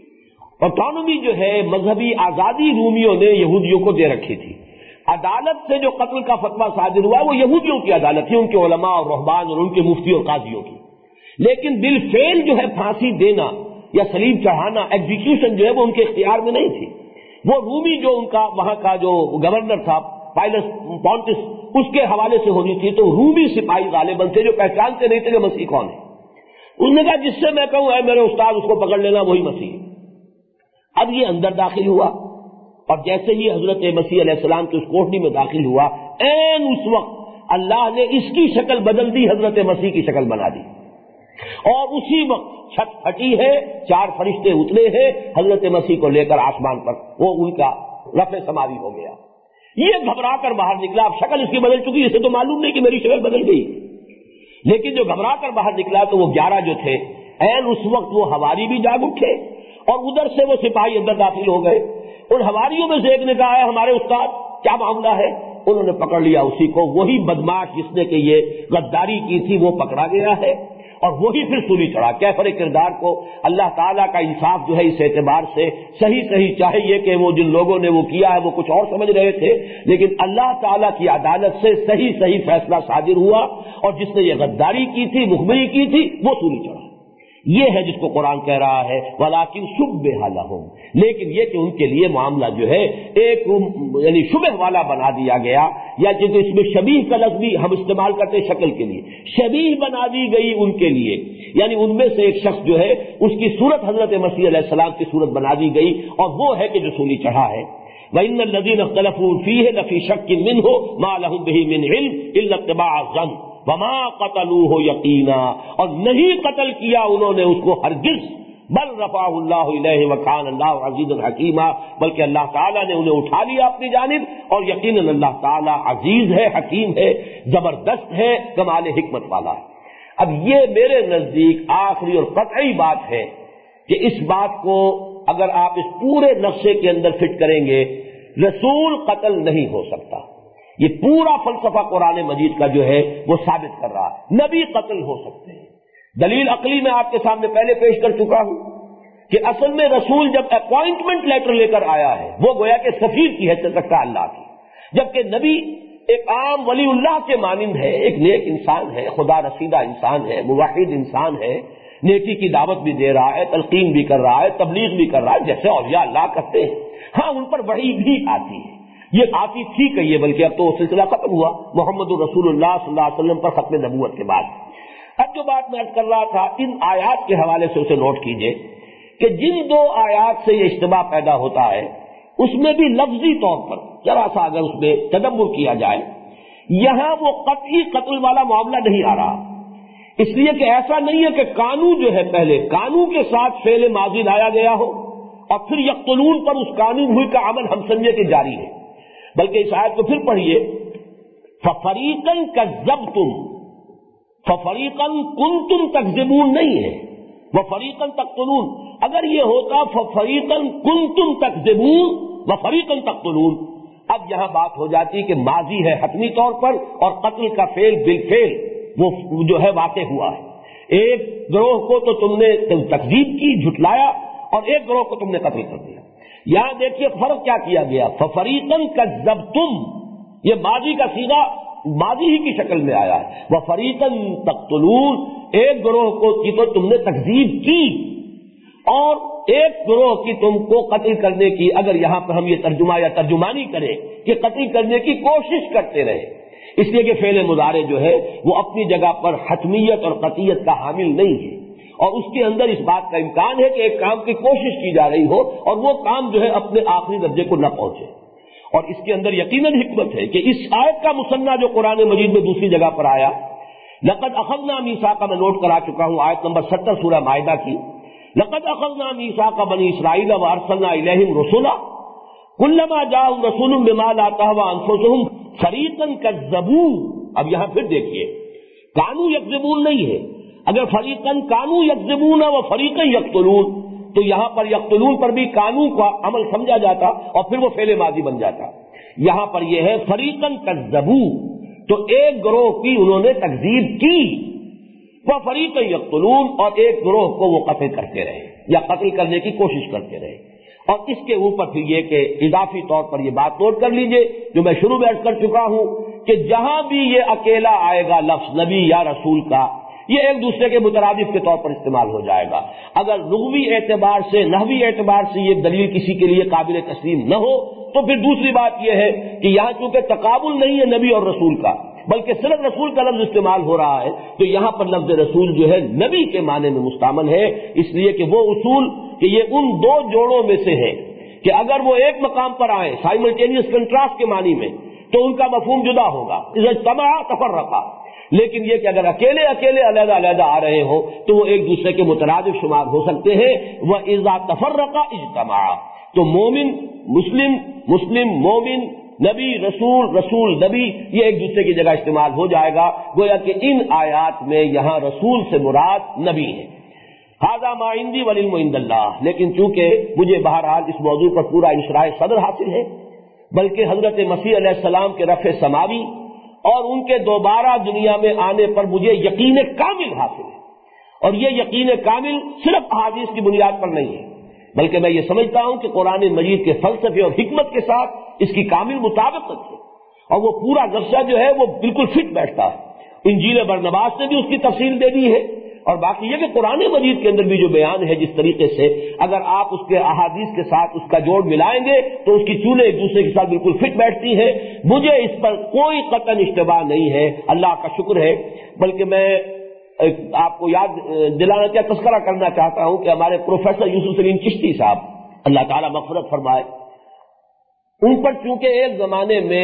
آٹونومی جو ہے مذہبی آزادی رومیوں نے یہودیوں کو دے رکھی تھی۔ عدالت سے جو قتل کا فتویٰ صادر ہوا وہ یہودیوں کی عدالت تھی، ان کے علماء اور رہبان اور ان کے مفتی اور قاضیوں کی، لیکن بالفعل جو ہے پھانسی دینا یا سلیب چڑھانا، ایگزیکیوشن جو ہے وہ ان کے اختیار میں نہیں تھی۔ وہ رومی جو ان کا وہاں کا جو گورنر تھا پائلس پونٹس، اس کے حوالے سے ہونی تھی، تو رومی سپاہی غالباً تھے جو پہچانتے نہیں تھے کہ مسیح کون ہے۔ اس نے کہا جس سے میں کہوں اے میرے استاد اس کو پکڑ لینا، وہی مسیح ہے۔ اب یہ اندر داخل ہوا اور جیسے ہی حضرت مسیح علیہ السلام کی اس کوٹڑی میں داخل ہوا، عین اس وقت اللہ نے اس کی شکل بدل دی، حضرت مسیح کی شکل بنا دی، اور اسی وقت چھت پھٹی ہے، چار فرشتے اترے ہیں حضرت مسیح کو لے کر آسمان پر، وہ ان کا رفع سماوی ہو گیا۔ یہ گھبرا کر باہر نکلا، اب شکل اس کی بدل چکی، اسے تو معلوم نہیں کہ میری شکل بدل گئی، لیکن جو گھبرا کر باہر نکلا تو وہ گیارہ جو تھے، عین اس وقت وہ حواری بھی جاگ اٹھے اور ادھر سے وہ سپاہی اندر داخل ہو گئے۔ ان حواریوں میں سے ایک نے کہا ہے ہمارے استاد کیا معاملہ ہے؟ انہوں نے پکڑ لیا اسی کو، وہی بدماش جس نے کہ یہ غداری کی تھی وہ پکڑا گیا ہے اور وہی پھر سولی چڑھا۔ کیفر کردار کو اللہ تعالیٰ کا انصاف جو ہے اس اعتبار سے صحیح صحیح، چاہے یہ کہ وہ جن لوگوں نے وہ کیا ہے وہ کچھ اور سمجھ رہے تھے، لیکن اللہ تعالیٰ کی عدالت سے صحیح صحیح فیصلہ صادر ہوا اور جس نے یہ غداری کی تھی، مخبری کی تھی، وہ سولی چڑھا۔ یہ ہے جس کو قرآن کہہ رہا ہے وَلَٰكِن شُبِّهَ لَهُمْ، لیکن یہ کہ ان کے لیے معاملہ جو ہے ایک یعنی شبہ والا بنا دیا گیا، یا چونکہ اس میں شبیہ کا لفظ بھی ہم استعمال کرتے ہیں شکل کے لیے، شبیہ بنا دی گئی ان کے لیے، یعنی ان میں سے ایک شخص جو ہے اس کی صورت حضرت مسیح علیہ السلام کی صورت بنا دی گئی، اور وہ ہے کہ جو سولی چڑھا ہے۔ وَإِنَّ الَّذِينَ اخْتَلَفُوا فِيهِ لَفِي شَكٍّ مِّنْهُ مَا لَهُم بِهِ مِنْ عِلْمٍ إِلَّا اتِّبَاعَ الظَّنِّ وَمَا قَتَلُوهُ يَقِينًا، اور نہیں قتل کیا انہوں نے اس کو ہرگز، بل رفعہ اللہ الیہ وکان اللہ عزیزا حکیما، بلکہ اللہ تعالیٰ نے انہیں اٹھا لیا اپنی جانب، اور یقیناً اللہ تعالیٰ عزیز ہے، حکیم ہے، زبردست ہے، کمال حکمت والا ہے۔ اب یہ میرے نزدیک آخری اور قطعی بات ہے کہ اس بات کو اگر آپ اس پورے نقشے کے اندر فٹ کریں گے، رسول قتل نہیں ہو سکتا، یہ پورا فلسفہ قرآن مجید کا جو ہے وہ ثابت کر رہا ہے۔ نبی قتل ہو سکتے ہیں، دلیل عقلی میں آپ کے سامنے پہلے پیش کر چکا ہوں کہ اصل میں رسول جب اپوائنٹمنٹ لیٹر لے کر آیا ہے وہ گویا کہ سفیر کی حیثیت رکھتا ہے اللہ کی، جبکہ نبی ایک عام ولی اللہ کے مانند ہے، ایک نیک انسان ہے، خدا رسیدہ انسان ہے، موحد انسان ہے، نیکی کی دعوت بھی دے رہا ہے، تلقین بھی کر رہا ہے، تبلیغ بھی کر رہا ہے جیسے اولیاء اللہ کرتے ہیں۔ ہاں ان پر وحی بھی آتی ہے، یہ آتی تھی کہیے، بلکہ اب تو وہ سلسلہ ختم ہوا محمد الرسول اللہ صلی اللہ علیہ وسلم پر ختم نبوت کے بعد۔ اب جو بات میں عرض کر رہا تھا ان آیات کے حوالے سے اسے نوٹ کیجئے کہ جن دو آیات سے یہ اشتباہ پیدا ہوتا ہے اس میں بھی لفظی طور پر ذرا سا اگر اس میں تدبر کیا جائے، یہاں وہ قطعی قتل والا معاملہ نہیں آ رہا، اس لیے کہ ایسا نہیں ہے کہ قانون جو ہے پہلے قانون کے ساتھ فعل ماضی لایا گیا ہو اور پھر یقتلون پر اس قانون ہوئی کا عمل ہم سمجھے کہ جاری ہے، بلکہ اس آیت کو پھر پڑھیے فَفَرِيقًا كَذَّبْتُمْ فَفَرِيقًا كُنتُمْ تَكْذِبُونَ نہیں ہے، وَفَرِيقًا تَقْتُلُونَ، اگر یہ ہوتا فَفَرِيقًا كُنتُمْ تَكْذِبُونَ وَفَرِيقًا تَقْتُلُونَ، اب یہاں بات ہو جاتی کہ ماضی ہے حتمی طور پر اور قتل کا فعل بالفعل وہ جو ہے واقع ہوا ہے، ایک گروہ کو تو تم نے تکذیب کی، جھٹلایا، اور ایک گروہ کو تم نے قتل کر دیا۔ یہاں دیکھیے فرق کیا کیا گیا، فَفَرِيقًا كَذَّبْتُمْ، یہ ماضی کا صیغہ ماضی ہی کی شکل میں آیا ہے، وَفَرِيقًا تَقْتُلُونَ، ایک گروہ کو کی تو تم نے تکذیب کی اور ایک گروہ کی تم کو قتل کرنے کی، اگر یہاں پر ہم یہ ترجمہ یا ترجمانی کریں کہ قتل کرنے کی کوشش کرتے رہے، اس لیے کہ فعل مضارع جو ہے وہ اپنی جگہ پر حتمیت اور قطعیت کا حامل نہیں ہے، اور اس کے اندر اس بات کا امکان ہے کہ ایک کام کی کوشش کی جا رہی ہو اور وہ کام جو ہے اپنے آخری درجے کو نہ پہنچے. اور اس کے اندر یقیناً حکمت ہے کہ اس آیت کا مثنیٰ جو قرآن مجید میں دوسری جگہ پر آیا، لقد اخذنا میثاق، میں نوٹ کرا چکا ہوں آیت نمبر ستر سورہ مائدہ کی، لقد اخذنا میثاق بنی اسرائیل وارسلنا الیہم رسلا کلما جاءہم رسول بما لا تہوی انفسہم فریقا کذبوا. اب یہاں پھر دیکھیے، کانوا یکذبون نہیں ہے، اگر فریقا کانوا یکذبون و فریقا یقتلون تو یہاں پر یقتلون پر بھی کانوا کا عمل سمجھا جاتا اور پھر وہ فعل ماضی بن جاتا. یہاں پر یہ ہے فریقا کذبوا، تو ایک گروہ کی انہوں نے تکذیب کی، وہ فریقا یقتلون، اور ایک گروہ کو وہ قتل کرتے رہے یا قتل کرنے کی کوشش کرتے رہے. اور اس کے اوپر پھر یہ کہ اضافی طور پر یہ بات نوٹ کر لیجئے جو میں شروع میں عرض کر چکا ہوں کہ جہاں بھی یہ اکیلا آئے گا لفظ نبی یا رسول کا، یہ ایک دوسرے کے مترادف کے طور پر استعمال ہو جائے گا. اگر لغوی اعتبار سے، نحوی اعتبار سے یہ دلیل کسی کے لیے قابل تسلیم نہ ہو تو پھر دوسری بات یہ ہے کہ یہاں چونکہ تقابل نہیں ہے نبی اور رسول کا، بلکہ صرف رسول کا لفظ استعمال ہو رہا ہے، تو یہاں پر لفظ رسول جو ہے نبی کے معنی میں مستعمل ہے، اس لیے کہ وہ اصول کہ یہ ان دو جوڑوں میں سے ہے کہ اگر وہ ایک مقام پر آئے سائملٹینیس کنٹراسٹ کے معنی میں تو ان کا مفہوم جدا ہوگا، اذا اجتمع تفرقا. لیکن یہ کہ اگر اکیلے اکیلے علیحدہ علیحدہ آ رہے ہوں تو وہ ایک دوسرے کے مترادف شمار ہو سکتے ہیں. وَإِذَا تَفَرَّقَ اجْتَمَعَ، تو مومن مسلم، مسلم مومن، نبی رسول، رسول نبی، یہ ایک دوسرے کی جگہ استعمال ہو جائے گا. گویا کہ ان آیات میں یہاں رسول سے مراد نبی ہے. ھذا ما عندی والعلم عند اللہ. لیکن چونکہ مجھے بہرحال اس موضوع پر پورا انشراح صدر حاصل ہے، بلکہ حضرت مسیح علیہ السلام کے رفع سماوی اور ان کے دوبارہ دنیا میں آنے پر مجھے یقین کامل حاصل ہے. اور یہ یقین کامل صرف احادیث کی بنیاد پر نہیں ہے، بلکہ میں یہ سمجھتا ہوں کہ قرآن مجید کے فلسفے اور حکمت کے ساتھ اس کی کامل مطابقت ہے، اور وہ پورا نقشہ جو ہے وہ بالکل فٹ بیٹھتا ہے. انجیل برنباس نے بھی اس کی تفصیل دے دی ہے، اور باقی یہ کہ قرآن مجید کے اندر بھی جو بیان ہے جس طریقے سے اگر آپ اس کے احادیث کے ساتھ اس کا جوڑ ملائیں گے تو اس کی چولیں ایک دوسرے کے ساتھ بالکل فٹ بیٹھتی ہیں. مجھے اس پر کوئی قطعاً اشتباہ نہیں ہے، اللہ کا شکر ہے. بلکہ میں آپ کو یاد دلانا کیا تذکرہ کرنا چاہتا ہوں کہ ہمارے پروفیسر یوسف سلیم چشتی صاحب، اللہ تعالیٰ مغفرت فرمائے، ان پر چونکہ ایک زمانے میں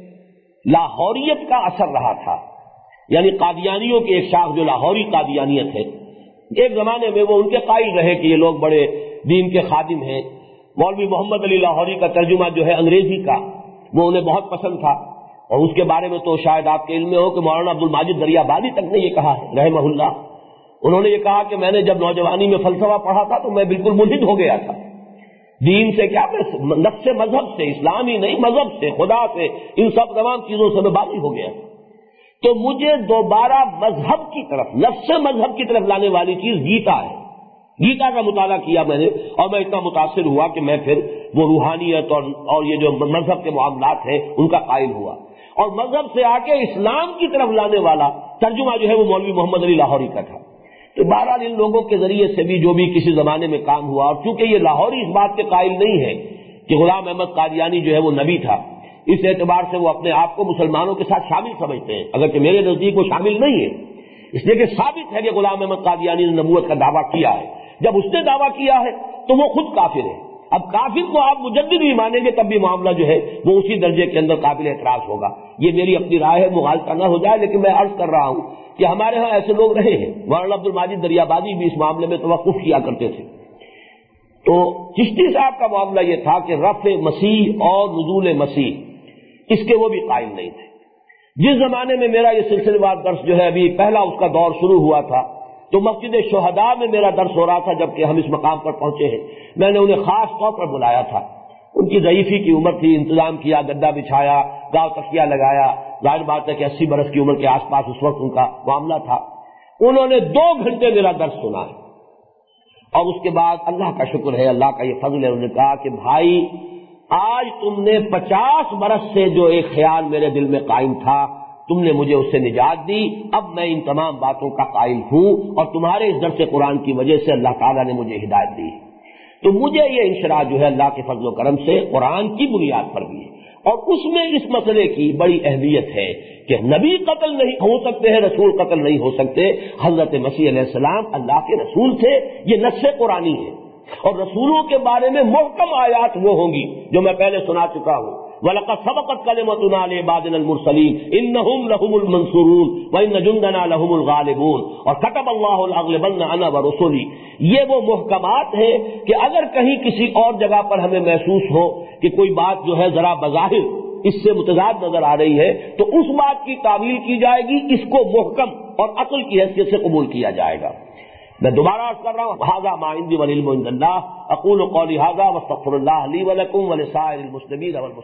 لاہوریت کا اثر رہا تھا، یعنی قادیانیوں کی ایک شاخ جو لاہوری قادیانیت ہے، ایک زمانے میں وہ ان کے قائل رہے کہ یہ لوگ بڑے دین کے خادم ہیں. مولوی محمد علی لاہوری کا ترجمہ جو ہے انگریزی کا وہ انہیں بہت پسند تھا، اور اس کے بارے میں تو شاید آپ کے علم میں ہو کہ مولانا عبد الماجد دریابادی تک نے یہ کہا ہے رحمہ اللہ. انہوں نے یہ کہا کہ میں نے جب نوجوانی میں فلسفہ پڑھا تھا تو میں بالکل ملحد ہو گیا تھا، دین سے کیا نفس مذہب سے، اسلامی نہیں مذہب سے، خدا سے، ان سب تمام چیزوں سے میں باغی ہو گیا. تو مجھے دوبارہ مذہب کی طرف، نفس مذہب کی طرف لانے والی چیز گیتا ہے. گیتا کا مطالعہ کیا میں نے، اور میں اتنا متاثر ہوا کہ میں پھر وہ روحانیت اور اور یہ جو مذہب کے معاملات ہیں ان کا قائل ہوا، اور مذہب سے آ کے اسلام کی طرف لانے والا ترجمہ جو ہے وہ مولوی محمد علی لاہوری کا تھا. تو بہرحال ان لوگوں کے ذریعے سے بھی جو بھی کسی زمانے میں کام ہوا، اور چونکہ یہ لاہوری اس بات کے قائل نہیں ہے کہ غلام احمد قادیانی جو ہے وہ نبی تھا، اس اعتبار سے وہ اپنے آپ کو مسلمانوں کے ساتھ شامل سمجھتے ہیں، اگرچہ میرے نزدیک وہ شامل نہیں ہے، اس لیے کہ ثابت ہے کہ غلام احمد قادیانی نے نبوت کا دعویٰ کیا ہے. جب اس نے دعویٰ کیا ہے تو وہ خود کافر ہے. اب کافر کو آپ مجدد بھی مانیں گے تب بھی معاملہ جو ہے وہ اسی درجے کے اندر قابل اعتراض ہوگا. یہ میری اپنی رائے ہے، مغالطہ نہ ہو جائے، لیکن میں عرض کر رہا ہوں کہ ہمارے ہاں ایسے لوگ رہے ہیں. مولانا عبد الماجد دریابادی بھی اس معاملے میں توقف کیا کرتے تھے. تو چشتی صاحب کا معاملہ یہ تھا کہ رفع مسیح اور نزول مسیح اس کے وہ بھی قائل نہیں تھے. جس زمانے میں میرا یہ سلسلہ وار درس جو ہے ابھی پہلا اس کا دور شروع ہوا تھا تو مسجد شہداء میں میرا درس ہو رہا تھا، جبکہ ہم اس مقام پر پہنچے ہیں. میں نے انہیں خاص طور پر بلایا تھا، ان کی ضعیفی کی عمر تھی، انتظام کیا، گدا بچھایا، گاؤں تکیہ لگایا. ظاہر بات ہے کہ اسی برس کی عمر کے آس پاس اس وقت ان کا معاملہ تھا. انہوں نے دو گھنٹے میرا درس سنا ہے، اور اس کے بعد اللہ کا شکر ہے، اللہ کا یہ فضل ہے، انہوں نے کہا کہ بھائی آج تم نے پچاس برس سے جو ایک خیال میرے دل میں قائم تھا تم نے مجھے اس سے نجات دی. اب میں ان تمام باتوں کا قائل ہوں، اور تمہارے اس درس قرآن کی وجہ سے اللہ تعالیٰ نے مجھے ہدایت دی. تو مجھے یہ انشراح جو ہے اللہ کے فضل و کرم سے قرآن کی بنیاد پر بھی ہے. اور اس میں اس مسئلے کی بڑی اہمیت ہے کہ نبی قتل نہیں ہو سکتے ہیں، رسول قتل نہیں ہو سکتے۔ حضرت مسیح علیہ السلام اللہ کے رسول تھے، یہ نص قرآنی ہے، اور رسولوں کے بارے میں محکم آیات وہ ہوں گی جو میں پہلے سنا چکا ہوں۔ وَلَقَدْ سَبَقَتْ كَلِمَتُنَا لِعِبَادِنَا الْمُرْسَلِينَ إِنَّهُمْ لَهُمُ الْمَنْصُورُونَ وَإِنَّ جُنْدَنَا لَهُمُ الْغَالِبُونَ اور كَتَبَ اللَّهُ لَأَغْلِبَنَّ أَنَا وَرُسُلِي، یہ وہ محکمات ہیں کہ اگر کہیں کسی اور جگہ پر ہمیں محسوس ہو کہ کوئی بات جو ہے ذرا بظاہر اس سے متضاد نظر آ رہی ہے تو اس بات کی تعویل کی جائے گی، اس کو محکم اور عقل کی حیثیت سے قبول کیا جائے گا۔ میں دوبارہ عرض کر رہا ہوں، ھذا ما عندی والعلم عند اللہ، اقول قولی ھذا واستغفر اللہ لی ولکم ولسائر المسلمین والمسلمات۔